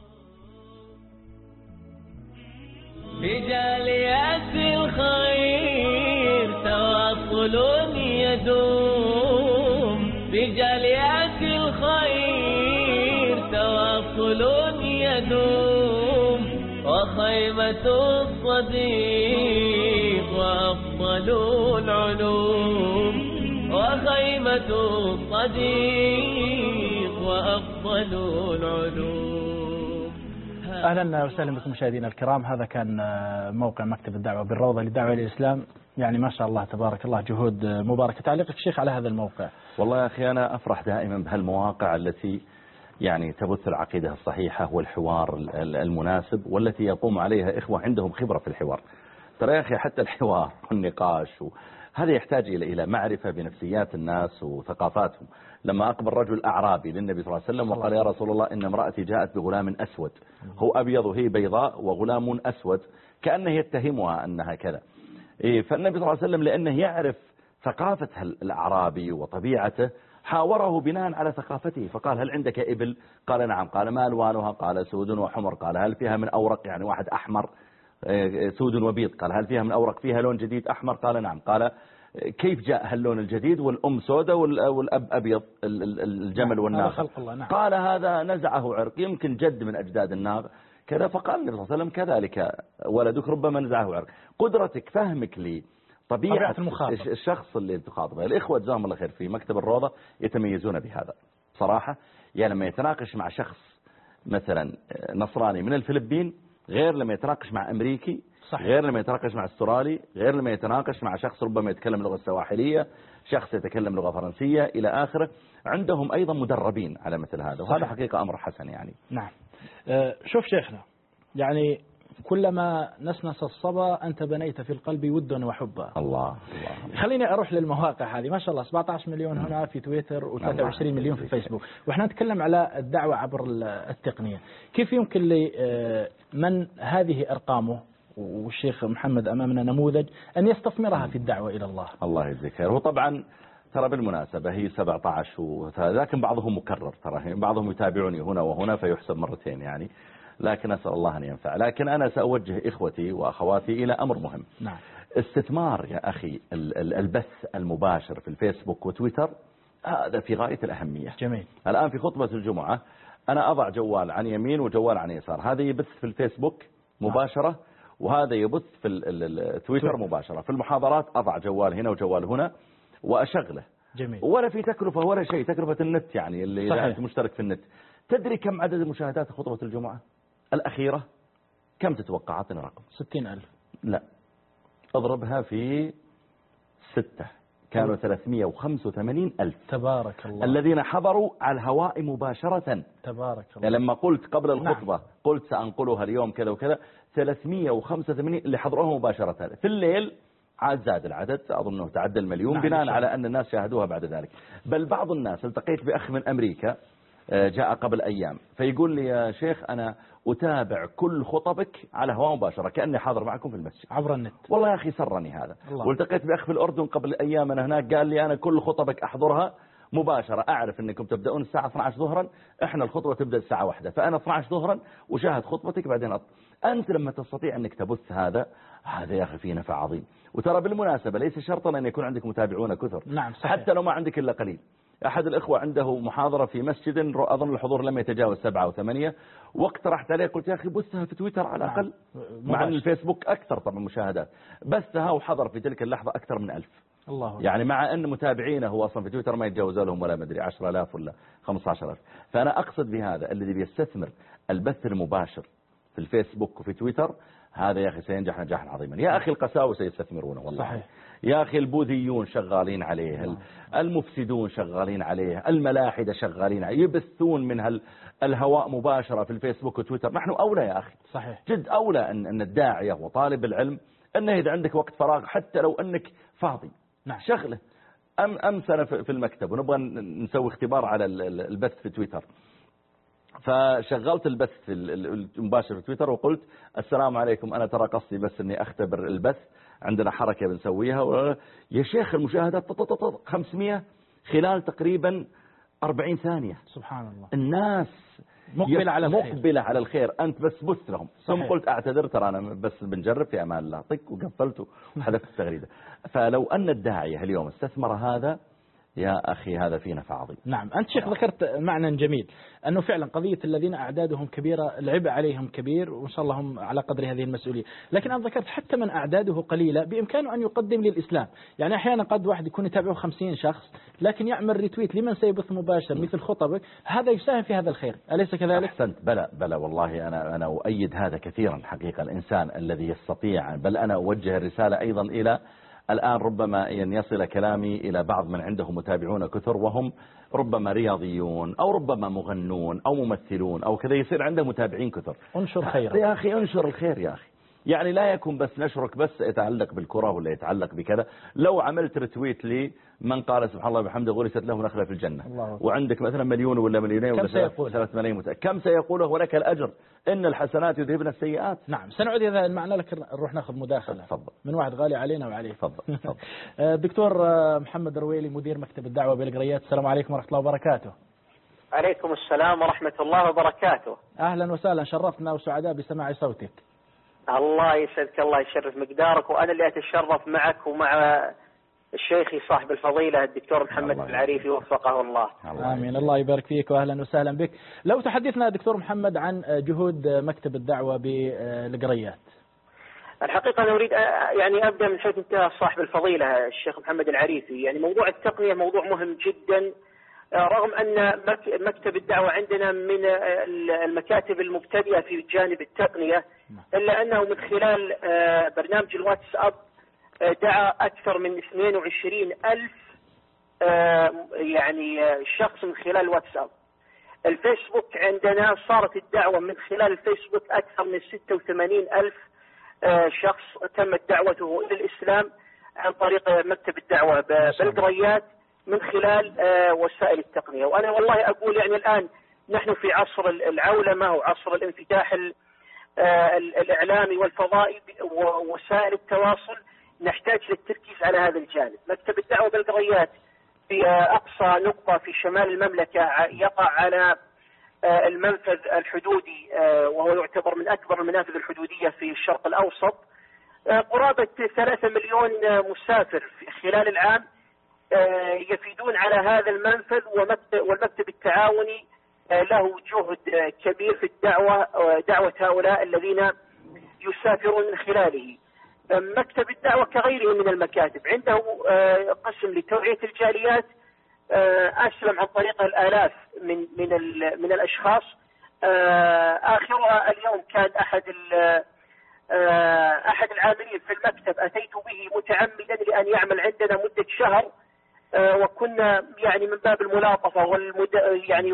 بجاليات الخير تواصل يدوم، بجاليات الخير تواصل يدوم، وخيمة الصديق وأفضل العلوم، وخيمة الصديق وأفضل العلوم. أهلا وسهلا بكم مشاهدينا الكرام. هذا كان موقع مكتب الدعوة بالروضة للدعوة إلى الإسلام. يعني ما شاء الله تبارك الله، جهود مباركة. تعليقك شيخ على هذا الموقع؟ والله يا أخي أنا أفرح دائما بهالمواقع التي يعني تبث العقيدة الصحيحة والحوار المناسب، والتي يقوم عليها إخوة عندهم خبرة في الحوار. ترى يا أخي حتى الحوار والنقاش هذا يحتاج إلى معرفة بنفسيات الناس وثقافاتهم. لما أقبل رجل أعرابي للنبي صلى الله عليه وسلم وقال: يا رسول الله إن امرأتي جاءت بغلام أسود، هو أبيض وهي بيضاء وغلام أسود، كأنه يتهمها أنها كذا. فالنبي صلى الله عليه وسلم لأنه يعرف ثقافة الأعرابي وطبيعته حاوره بناء على ثقافته، فقال: هل عندك إبل؟ قال: نعم. قال: ما ألوانها؟ قال: سود وحمر. قال: هل فيها من أورق؟ يعني واحد أحمر سود وبيض. قال: هل فيها من أورق فيها لون جديد أحمر؟ قال: نعم. قال: كيف جاء هاللون الجديد والأم سوداء والأب أبيض، الجمل والناقة؟ قال: هذا نزعه عرق، يمكن جد من أجداد الناقة كذا. فقال النبي صلى الله عليه وسلم: كذلك ولدك ربما نزعه عرق. قدرتك فهمك لطبيعة الشخص اللي تخاطبه. الإخوة جزاهم الله خير في مكتب الروضة يتميزون بهذا صراحة. يعني لما يتناقش مع شخص مثلا نصراني من الفلبين غير لما يتناقش مع أمريكي، صحيح. غير لما يتناقش مع استرالي، غير لما يتناقش مع شخص ربما يتكلم لغة سواحلية، شخص يتكلم لغة فرنسية إلى آخره. عندهم أيضا مدربين على مثل هذا، وهذا حقيقة أمر حسن يعني. نعم. شوف شيخنا، يعني كلما نسنس الصبا أنت بنيت في القلب ودا وحبا. الله. خليني أروح للمواقع هذه. ما شاء الله 17 مليون هنا في تويتر و23 مليون في فيسبوك، وإحنا نتكلم على الدعوة عبر التقنية. كيف يمكن لمن هذه أرقامه، والشيخ محمد أمامنا نموذج، أن يستثمرها في الدعوة إلى الله؟ الله يجزيك خير. وطبعا ترى بالمناسبة هي 17 لكن بعضهم مكرر، ترى بعضهم يتابعني هنا وهنا فيحسب مرتين يعني، لكن أسأل الله أن ينفع. لكن أنا سأوجه إخوتي وأخواتي إلى أمر مهم. نعم. استثمار يا أخي البث المباشر في الفيسبوك وتويتر هذا في غاية الأهمية. جميل. الآن في خطبة الجمعة أنا أضع جوال عن يمين وجوال عن يسار، هذا يبث في الفيسبوك مباشرة وهذا يبث في التويتر مباشرة. في المحاضرات أضع جوال هنا وجوال هنا وأشغله. جميل. ولا في تكلفة ولا شيء، تكلفة النت يعني اللي إذا أنت مشترك في النت. تدري كم عدد المشاهدات خطبة الجمعة الأخيرة؟ كم تتوقع؟ عطنا رقم. 60,000. لا، اضربها في 6، كانوا 385,000. تبارك الله. الذين حضروا على الهواء مباشرة. تبارك الله. يعني لما قلت قبل الخطبة نعم. قلت سأنقلها اليوم كذا وكذا، 385 اللي حضروها مباشرة. في الليل عاد زاد العدد، أظنه تعدى 1,000,000. نعم. بناء على أن الناس شاهدوها بعد ذلك. بل بعض الناس، التقيت بأخ من أمريكا جاء قبل أيام فيقول لي: يا شيخ أنا أتابع كل خطبك على هواء مباشرة كأني حاضر معكم في المسجد عبر النت. والله يا أخي سرني هذا. والتقيت بأخ في الأردن قبل أيام أنا هناك قال لي: أنا كل خطبك أحضرها مباشرة، أعرف أنكم تبدأون الساعة 12 ظهرا، إحنا الخطبة تبدأ الساعة 1، فأنا 12 ظهرا وشاهد خطبتك بعدين أنت لما تستطيع أنك تبث هذا يا أخي فيه نفع عظيم. وترى بالمناسبة ليس شرطا أن يكون عندك متابعون كثر. نعم صحيح. حتى لو ما عندك إلا قليل. أحد الإخوة عنده محاضرة في مسجد أظن الحضور لم يتجاوز 7 أو 8، واقترحت عليه قلت: يا أخي بثها في تويتر على الأقل. مع أن الفيسبوك أكثر طبعا مشاهدات، بثها وحضر في تلك اللحظة أكثر من 1000. الله. يعني مع أن متابعينه هو أصلا في تويتر ما يتجاوز لهم ولا مدري 10,000 ولا 15,000. فأنا أقصد بهذا الذي بيستثمر البث المباشر في الفيسبوك وفي تويتر هذا يا أخي سينجح نجاحا عظيما. يا أخي القساوسة يستثمرونه والله. صحيح. يا أخي البوذيون شغالين عليه، المفسدون شغالين عليه، الملاحدة شغالين عليه، يبثون من الهواء مباشرة في الفيسبوك وتويتر. نحن أولى يا أخي. صحيح. جد أولى أن الداعية وطالب العلم أنه إذا عندك وقت فراغ حتى لو أنك فاضي. نعم. شغله. أمس أنا في المكتب ونبغى نسوي اختبار على البث في تويتر، فشغلت البث المباشر في تويتر وقلت: السلام عليكم، أنا ترى قصدي بس أني أختبر البث، عندنا حركة بنسويها. يا شيخ المشاهدات 500 خلال تقريبا 40 ثانية. سبحان الله. الناس مقبلة على الخير. أنت بس بث لهم. ثم قلت: أعتذر ترى أنا بس بنجرب في أمان الله. طق وقفلته وحذفت التغريدة. فلو أن الداعية اليوم استثمر هذا يا أخي هذا فيه نفع عظيم. نعم. أنت شيخ ذكرت معنى جميل أنه فعلا قضية الذين أعدادهم كبيرة العبء عليهم كبير، وإن شاء الله هم على قدر هذه المسؤولية. لكن أنت ذكرت حتى من أعداده قليلة بإمكانه أن يقدم للإسلام. يعني أحيانا قد واحد يكون يتابعه 50 شخص لكن يعمل ريتويت لمن سيبث مباشر مثل خطبك، هذا يساهم في هذا الخير، أليس كذلك؟ أحسنت. بلى والله أنا أؤيد هذا كثيرا حقيقة. الإنسان الذي يستطيع، بل أنا أوجه الرسالة أيضا إلى الآن ربما أن يصل كلامي إلى بعض من عنده متابعون كثر وهم ربما رياضيون أو ربما مغنون أو ممثلون أو كذا، يصير عنده متابعين كثر. انشر خير يا أخي، انشر الخير يا أخي. يعني لا يكون بس نشرك بس يتعلق بالكرة ولا يتعلق بكذا. لو عملت رتويت لي من قال سبحان الله وبحمده غرست له نخلة في الجنة، وعندك مثلا مليون ولا مليونين ولا 3 ملايين كم سيقوله ولك الأجر؟ إن الحسنات يذهبن السيئات. نعم. سنعود إذا المعنى لك نروح ناخذ مداخلة. تفضل. من واحد غالي علينا وعليه. تفضل. دكتور محمد الرويلي مدير مكتب الدعوة بالقريات، السلام عليكم ورحمة الله وبركاته. عليكم السلام ورحمة الله وبركاته. أهلا وسهلا، شرفتنا وسعداء بسماع صوتك. الله يسعدك، الله يشرف مقدارك، وأنا اللي أتشرف معك ومع الشيخي صاحب الفضيلة الدكتور محمد العريفي وفقه الله. آمين. الله يبارك فيك وأهلا وسهلا بك. لو تحدثنا دكتور محمد عن جهود مكتب الدعوة بالقريات. الحقيقة أنا أريد يعني أبدأ من حيث انتهى صاحب الفضيلة الشيخ محمد العريفي. يعني موضوع التقنية موضوع مهم جدا، رغم أن مكتب الدعوة عندنا من المكاتب المبتدئة في جانب التقنية، إلا أنه من خلال برنامج الواتساب دعا أكثر من 22,000 يعني شخص من خلال الواتساب. الفيسبوك عندنا صارت الدعوة من خلال الفيسبوك أكثر من 86,000 شخص تمت دعوته إلى الإسلام عن طريق مكتب الدعوة بالقريات من خلال وسائل التقنية. وأنا والله أقول يعني الآن نحن في عصر العولمة وعصر الانفتاح الإعلامي والفضائي ووسائل التواصل، نحتاج للتركيز على هذا الجانب. مكتب الدعوة بالقريات في أقصى نقطة في شمال المملكة يقع على المنفذ الحدودي، وهو يعتبر من أكبر المنافذ الحدودية في الشرق الأوسط. قرابة 3 مليون مسافر خلال العام يفيدون على هذا المنفذ، والمكتب التعاوني له جهد كبير في دعوة هؤلاء الذين يسافرون من خلاله. مكتب الدعوة كغيره من المكاتب عنده قسم لتوعية الجاليات أسلم عن طريق الآلاف من الأشخاص. آخرها اليوم كان أحد العاملين في المكتب أتيت به متعمدا لأن يعمل عندنا مدة شهر، وكنا يعني من باب الملاطفة يعني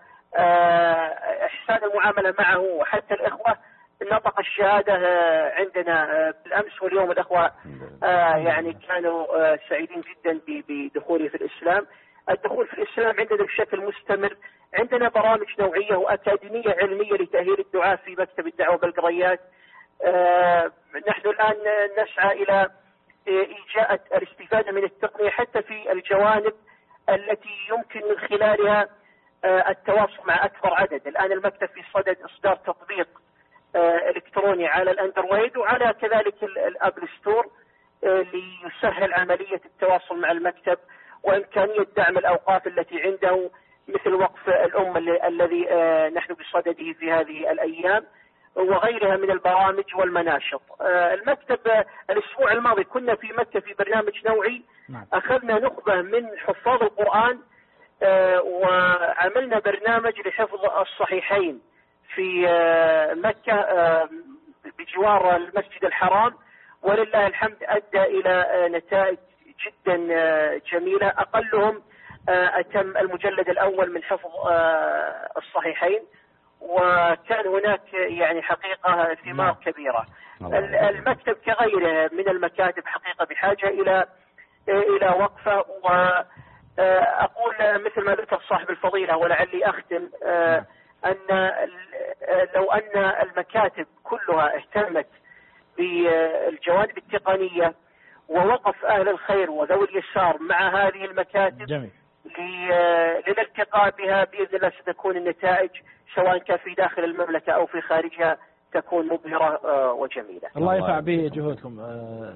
وإحسان المعاملة معه، وحتى الإخوة نطق الشهادة عندنا بالأمس واليوم. الأخوة يعني كانوا سعيدين جدا بدخولي في الإسلام. الدخول في الإسلام عندنا بشكل مستمر، عندنا برامج نوعية وأكاديمية علمية لتأهيل الدعاة في مكتب الدعوة بالقريات. نحن الآن نسعى إلى إيجاء الاستفادة من التقنية حتى في الجوانب التي يمكن من خلالها التواصل مع أكبر عدد. الآن المكتب في صدد إصدار تطبيق إلكتروني على الأندرويد وعلى كذلك الأبل ستور ليسهل عملية التواصل مع المكتب وإمكانية دعم الأوقاف التي عنده، مثل وقف الأمة الذي نحن بصدده في هذه الأيام وغيرها من البرامج والمناشط. المكتب الأسبوع الماضي كنا في مكة في برنامج نوعي، أخذنا نخبة من حفاظ القرآن وعملنا برنامج لحفظ الصحيحين في مكة بجوار المسجد الحرام، ولله الحمد أدى إلى نتائج جدا جميلة. أقلهم أتم المجلد الأول من حفظ الصحيحين، وكان هناك يعني حقيقة ثمار كبيرة. المكتب كغيره من المكاتب حقيقة بحاجة إلى وقفة، وأقول مثل ما ذكر صاحب الفضيلة ولعلي أختم أن لو أن المكاتب كلها اهتمت بالجوانب التقنية ووقف أهل الخير وذوي اليسار مع هذه المكاتب للالتقاء بها، بإذن الله ستكون النتائج سواء كان في داخل المملكة أو في خارجها تكون مبهرة وجميلة. الله ينفع به جهودكم.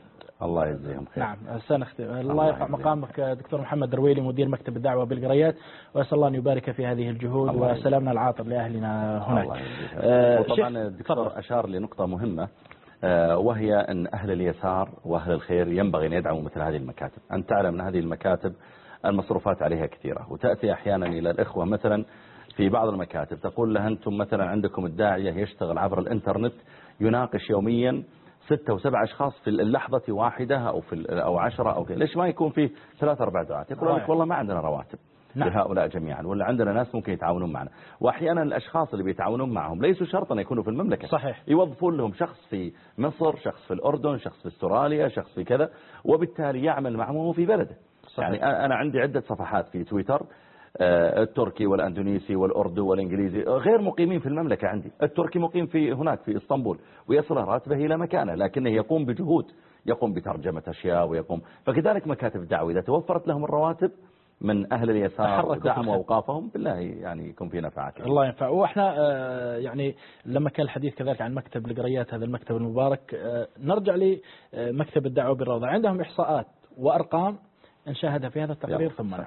الله يجزيهم خير. نعم سنختم. الله يرفع مقامك دكتور محمد درويلي مدير مكتب الدعوة بالقريات، وأسأل الله أن يبارك في هذه الجهود وسلامنا العاطر لأهلنا هناك. وطبعا الدكتور أشار لنقطة مهمة، وهي أن أهل اليسار وأهل الخير ينبغي أن يدعموا مثل هذه المكاتب. أن تعلم أن هذه المكاتب المصروفات عليها كثيرة، وتأتي أحيانا إلى الإخوة مثلا في بعض المكاتب تقول له أنتم مثلا عندكم الداعية يشتغل عبر الإنترنت يناقش يوميا 6 و7 أشخاص في اللحظة واحدة أو 10 أو كذا، ليش ما يكون فيه 3-4 دعاة؟ يقول لك والله ما عندنا رواتب لهؤلاء جميعا، ولا عندنا ناس ممكن يتعاونون معنا. وأحيانا الأشخاص اللي بيتعاونون معهم ليسوا شرطا يكونوا في المملكة، صحيح، يوظفون لهم شخص في مصر، شخص في الأردن، شخص في استراليا، شخص في كذا، وبالتالي يعمل معهم وهو في بلده. صحيح. يعني أنا عندي عدة صفحات في تويتر، التركي والأندونيسي والأردو والإنجليزي غير مقيمين في المملكة عندي. التركي مقيم في هناك في اسطنبول ويصل راتبه إلى مكانه، لكنه يقوم بجهود، يقوم بترجمة أشياء ويقوم. فكذلك مكاتب الدعوة إذا توفرت لهم الرواتب من أهل اليسار ودعموا أوقافهم بالله يعني يكون في نفعات. الله ينفع. وإحنا يعني لما كان الحديث كذلك عن مكتب القريات، هذا المكتب المبارك، نرجع لمكتب الدعوة بالروضة. عندهم إحصاءات وأرقام نشاهدها في هذا التقرير ثم نعود.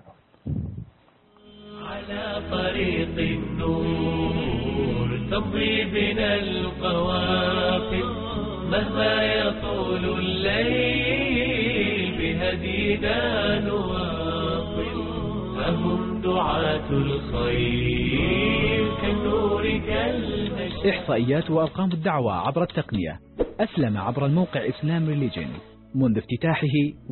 على طريق النور تمضي بنا القوافل، مهما يطول الليل بهدينا نواصل، فهم دعاة الخير كالنور كالمشاعر. إحصائيات وأرقام الدعوة عبر التقنية. أسلم عبر الموقع إسلام ريليجن منذ افتتاحه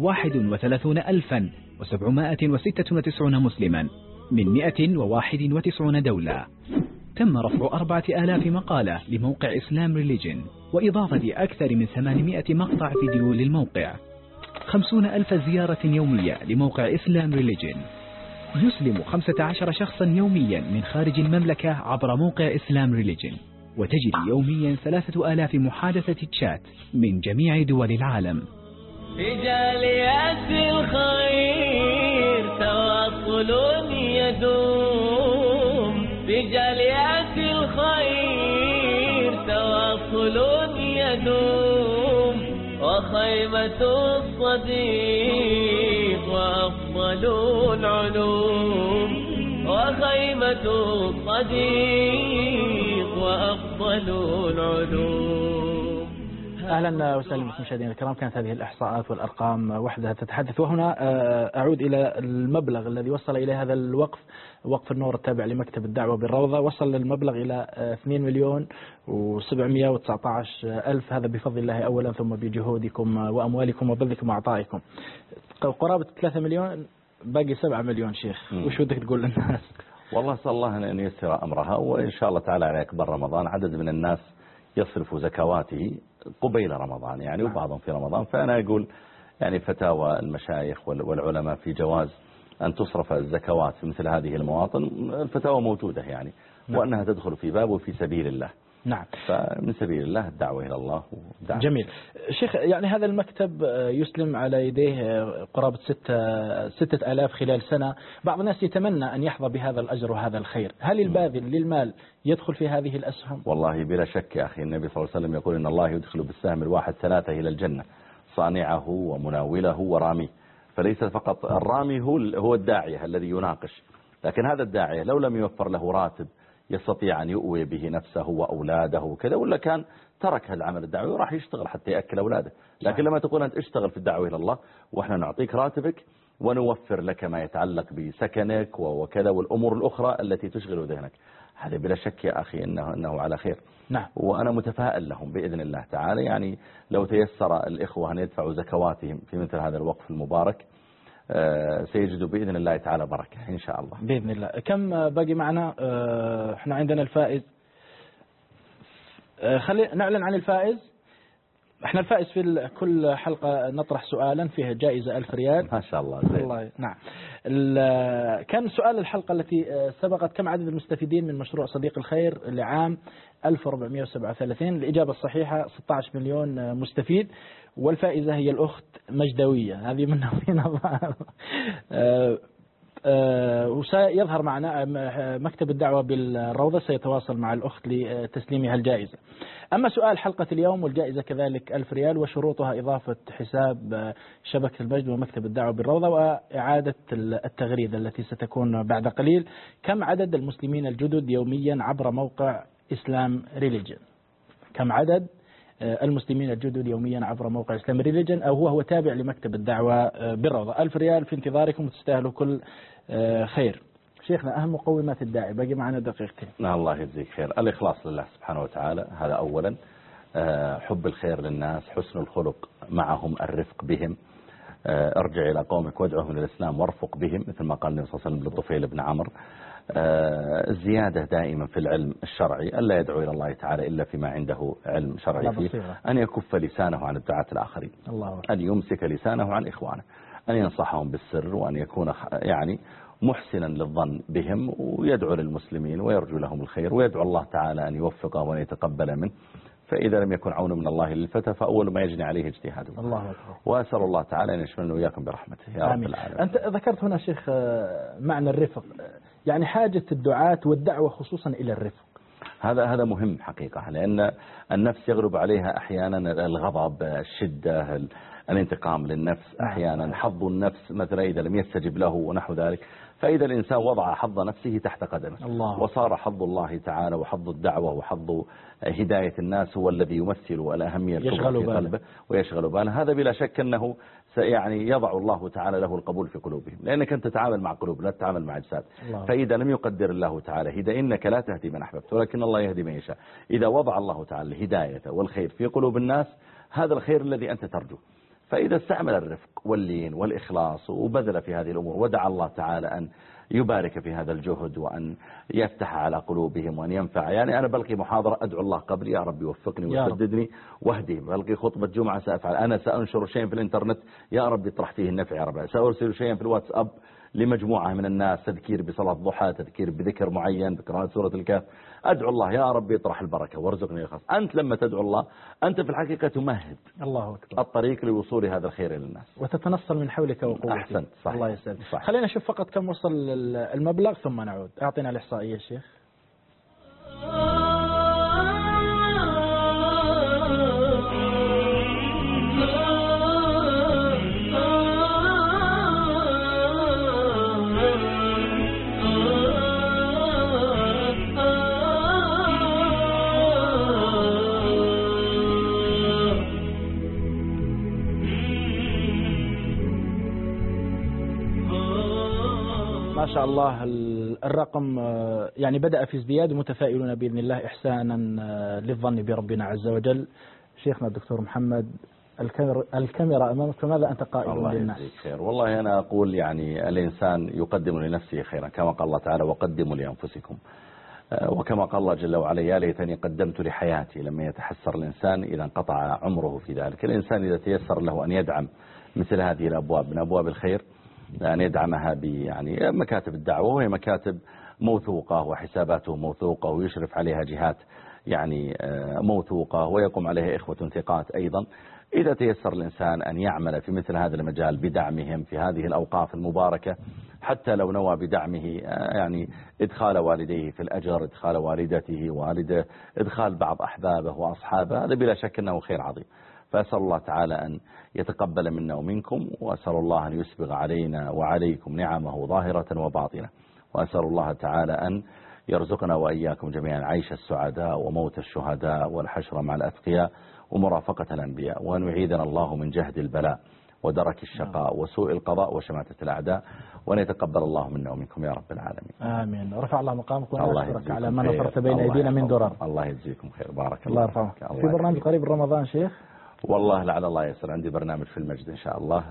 31,796 مسلما من 191 دولة. تم رفع 4,000 مقالة لموقع إسلام ريليجن، وإضافة أكثر من 800 مقطع فيديو للموقع. 50,000 زيارة يومية لموقع إسلام ريليجن. يسلم 15 شخصا يوميا من خارج المملكة عبر موقع إسلام ريليجن، وتجري يوميا 3,000 محادثة تشات من جميع دول العالم. في جاليات الخير تواصل يدوم، في جاليات الخير تواصل يدوم، وخيمة الصديق وأفضل العلوم، وخيمة الصديق وأفضل العلوم. أهلا وسهلا بكم مشاهدينا الكرام. كانت هذه الإحصاءات والأرقام وحدها تتحدث. وهنا أعود إلى المبلغ الذي وصل إليه هذا الوقف، وقف النور التابع لمكتب الدعوة بالروضة، وصل المبلغ إلى 2,719,000. هذا بفضل الله أولا، ثم بجهودكم وأموالكم وبذلكم وعطائكم. قرابة 3 مليون، باقي 7 مليون. شيخ وش ودك تقول للناس؟ والله أسأل الله أن ييسر أمرها، وإن شاء الله تعالى على أكبر رمضان عدد من الناس يصرف زكواته قبيل رمضان يعني، وبعضهم في رمضان. فأنا أقول يعني فتاوى المشايخ والعلماء في جواز أن تصرف الزكوات في مثل هذه المواطن، الفتاوى موجودة يعني، وأنها تدخل في بابه في سبيل الله. نعم، فمن سبيل الله الدعوة إلى الله ودعوة. جميل. شيخ يعني هذا المكتب يسلم على يديه قرابة 6,000 خلال سنة. بعض الناس يتمنى أن يحظى بهذا الأجر وهذا الخير. هل الباذل للمال يدخل في هذه الأسهم؟ والله بلا شك يا أخي، النبي صلى الله عليه وسلم يقول إن الله يدخل بالسهم الواحد 3 إلى الجنة، صانعه ومناوله وراميه. فليس فقط الرامي هو الداعية الذي يناقش، لكن هذا الداعية لو لم يوفر له راتب يستطيع أن يؤوي به نفسه وأولاده وكذا، ولا كان ترك العمل الدعوي وراح يشتغل حتى يأكل أولاده. لكن لما تقول أنت اشتغل في الدعوة إلى الله وإحنا نعطيك راتبك ونوفر لك ما يتعلق بسكنك وكذا والأمور الأخرى التي تشغل ذهنك، هذا بلا شك يا أخي إنه على خير. نعم. وأنا متفائل لهم بإذن الله تعالى، يعني لو تيسر الإخوة أن يدفعوا زكواتهم في مثل هذا الوقف المبارك سيجدوا بإذن الله تعالى بركة إن شاء الله بإذن الله. كم باقي معنا؟ احنا عندنا الفائز، خلينا نعلن عن الفائز. احنا الفائز في كل حلقة نطرح سؤالا فيه جائزة 1000 ريال. ما شاء الله. الله. نعم. كان سؤال الحلقة التي سبقت: كم عدد المستفيدين من مشروع صديق الخير لعام 1437؟ الإجابة الصحيحة 16 مليون مستفيد، والفائزة هي الأخت مجدوية. هذه منها فينا وسيظهر معنا مكتب الدعوة بالروضة سيتواصل مع الأخت لتسليمها الجائزة. أما سؤال حلقة اليوم والجائزة كذلك 1000 ريال وشروطها إضافة حساب شبكة المجد ومكتب الدعوة بالروضة وإعادة التغريدة التي ستكون بعد قليل. كم عدد المسلمين الجدد يوميا عبر موقع إسلام ريليجن؟ كم عدد المسلمين الجدد يوميا عبر موقع إسلام ريليجن أو هو تابع لمكتب الدعوة بالروضة؟ 1000 ريال في انتظاركم وتستاهلوا كل خير. شيخنا أهم مقومات الداعي، باقي معنا دقيقتين. الله يجزيك خير. الإخلاص لله سبحانه وتعالى هذا أولا، حب الخير للناس، حسن الخلق معهم، الرفق بهم، ارجع إلى قومك وادعوهم إلى الإسلام وارفق بهم مثل ما قال النبي صلى الله عليه وسلم للطفيل بن عمرو. الزيادة دائما في العلم الشرعي، ألا يدعو إلى الله تعالى إلا فيما عنده علم شرعي فيه، أن يكف لسانه عن الدعاة الآخرين، أن يمسك لسانه عن إخوانه، أن ينصحهم بالسر، وأن يكون يعني محسنا للظن بهم، ويدعو للمسلمين ويرجو لهم الخير، ويدعو الله تعالى أن يوفقه وأن يتقبل منه. فإذا لم يكن عون من الله للفتى فأول ما يجني عليه اجتهاده. الله أكبر. وأسأل الله تعالى أن يشملنا وإياكم برحمته يا رب العالمين. أنت ذكرت هنا شيخ معنى الرفق، يعني حاجة الدعاة والدعوة خصوصا إلى الرفق. هذا مهم حقيقة، لأن النفس يغلب عليها أحيانا الغضب، الشدة، الانتقام للنفس، أحيانا حظ النفس مثلا إذا لم يستجب له ونحو ذلك. فإذا الإنسان وضع حظ نفسه تحت قدمه وصار حظ الله تعالى وحظ الدعوة وحظ هداية الناس هو الذي يمثل الأهمية الكبرى في قلبه ويشغل باله، هذا بلا شك أنه يعني يضع الله تعالى له القبول في قلوبهم، لأنك أنت تتعامل مع قلوب لا تتعامل مع أجساد. فإذا لم يقدر الله تعالى هداية، إنك لا تهدي من أحببت ولكن الله يهدي من يشاء، إذا وضع الله تعالى الهداية والخير في قلوب الناس هذا الخير الذي أنت ترجو. فإذا استعمل الرفق واللين والإخلاص وبذل في هذه الأمور ودعا الله تعالى أن يبارك في هذا الجهد وأن يفتح على قلوبهم وأن ينفع. يعني أنا بلقي محاضرة أدعو الله قبل يا رب يوفقني ويسددني واهدي، بلقي خطبة جمعة سأفعل، أنا سأنشر شيئا في الإنترنت يا رب يطرح فيه النفع يا رب، سأرسل شيئا في الواتساب لمجموعة من الناس، تذكير بصلاة الضحى، تذكير بذكر معين، بقراءة سورة الكهف، أدعو الله يا رب يطرح البركة وارزقني الخاص. أنت لما تدعو الله أنت في الحقيقة تمهد الله أكبر الطريق لوصول هذا الخير إلى الناس وتتنصل من حولك وقوتك. أحسنت، صحيح. الله يسلمك. خلينا نشوف فقط كم وصل المبلغ ثم نعود. أعطينا الإحصائية الشيخ. ما شاء الله الرقم يعني بدأ في ازدياد ومتفائلون بإذن الله إحسانا للظن بربنا عز وجل. شيخنا الدكتور محمد الكاميرا أمامك، ماذا أنت قائل للناس؟ الله يجزيك خير. والله أنا أقول يعني الإنسان يقدم لنفسه خيرا كما قال الله تعالى وقدموا لأنفسكم، وكما قال الله جل وعلا يا ليتني قدمت لحياتي. لما يتحسر الإنسان إذا انقطع عمره في ذلك. الإنسان إذا تيسر له أن يدعم مثل هذه الأبواب من أبواب الخير أن يدعمها يعني مكاتب الدعوة، وهي مكاتب موثوقة وحساباته موثوقة ويشرف عليها جهات يعني موثوقة ويقوم عليها إخوة ثقات أيضا. إذا تيسر الإنسان أن يعمل في مثل هذا المجال بدعمهم في هذه الأوقاف المباركة، حتى لو نوى بدعمه يعني إدخال والديه في الأجر، إدخال والدته والده، إدخال بعض أحبابه وأصحابه، هذا بلا شك أنه خير عظيم. فأسأل الله تعالى أن يتقبل منا ومنكم، وأسأل الله أن يسبغ علينا وعليكم نعمه ظاهرة وباطنة، وأسأل الله تعالى أن يرزقنا وإياكم جميعا عيش السعداء وموت الشهداء والحشر مع الأتقياء ومرافقة الأنبياء، وأن يعيذنا الله من جهد البلاء ودرك الشقاء وسوء القضاء وشماتة الأعداء، وأن يتقبل الله منا ومنكم يا رب العالمين. آمين. رفع الله مقامك ونشكرك على ما نصرت بين أيدينا من درر. الله يجزيكم خير. بارك الله يرفعك. في برنامج قريب رمضان شيخ؟ والله لعل الله يسر، عندي برنامج في المجد إن شاء الله.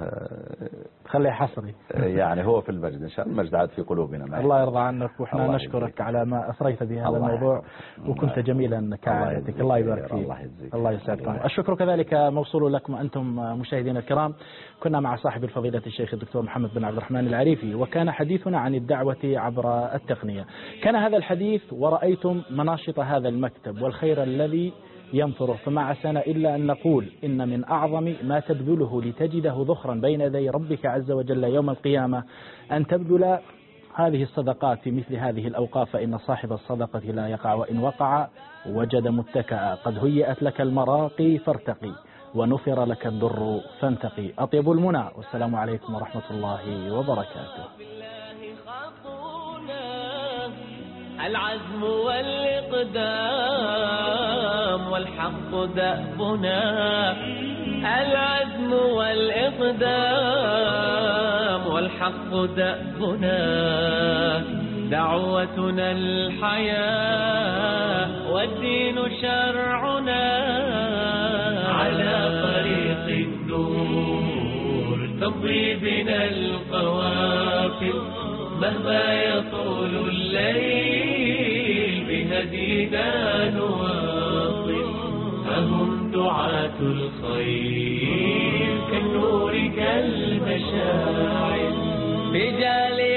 خليه حصري. يعني هو في المجد إن شاء الله، المجد عاد في قلوبنا. الله يرضى عنك، وإحنا نشكرك على ما أثريت بهذا الموضوع، وكنت جميلا كعادتك. الله يبارك فيك. الله يسعدكم. الشكر كذلك موصول لكم أنتم مشاهدينا الكرام. كنا مع صاحب الفضيلة الشيخ الدكتور محمد بن عبد الرحمن العريفي، وكان حديثنا عن الدعوة عبر التقنية. كان هذا الحديث ورأيتم مناشط هذا المكتب والخير الذي ينثره، فما عسانا إلا أن نقول إن من أعظم ما تبذله لتجده ذخرا بين يدي ربك عز وجل يوم القيامة أن تبذل هذه الصدقات في مثل هذه الأوقاف، فإن صاحب الصدقة لا يقع، وإن وقع وجد متكأ. قد هيئت لك المراقي فارتقي، ونفر لك الضر فانتقي. أطيب المنى، والسلام عليكم ورحمة الله وبركاته. العزم والإقدام والحق دأبنا، العزم والإقدام والحق دأبنا، دعوتنا الحياة والدين شرعنا، على طريق النور تمضي بنا القوافل، مهما يطول الليل بهدينا نواصل، فهم دعاة الخير كالنور كالمشاعل، رجال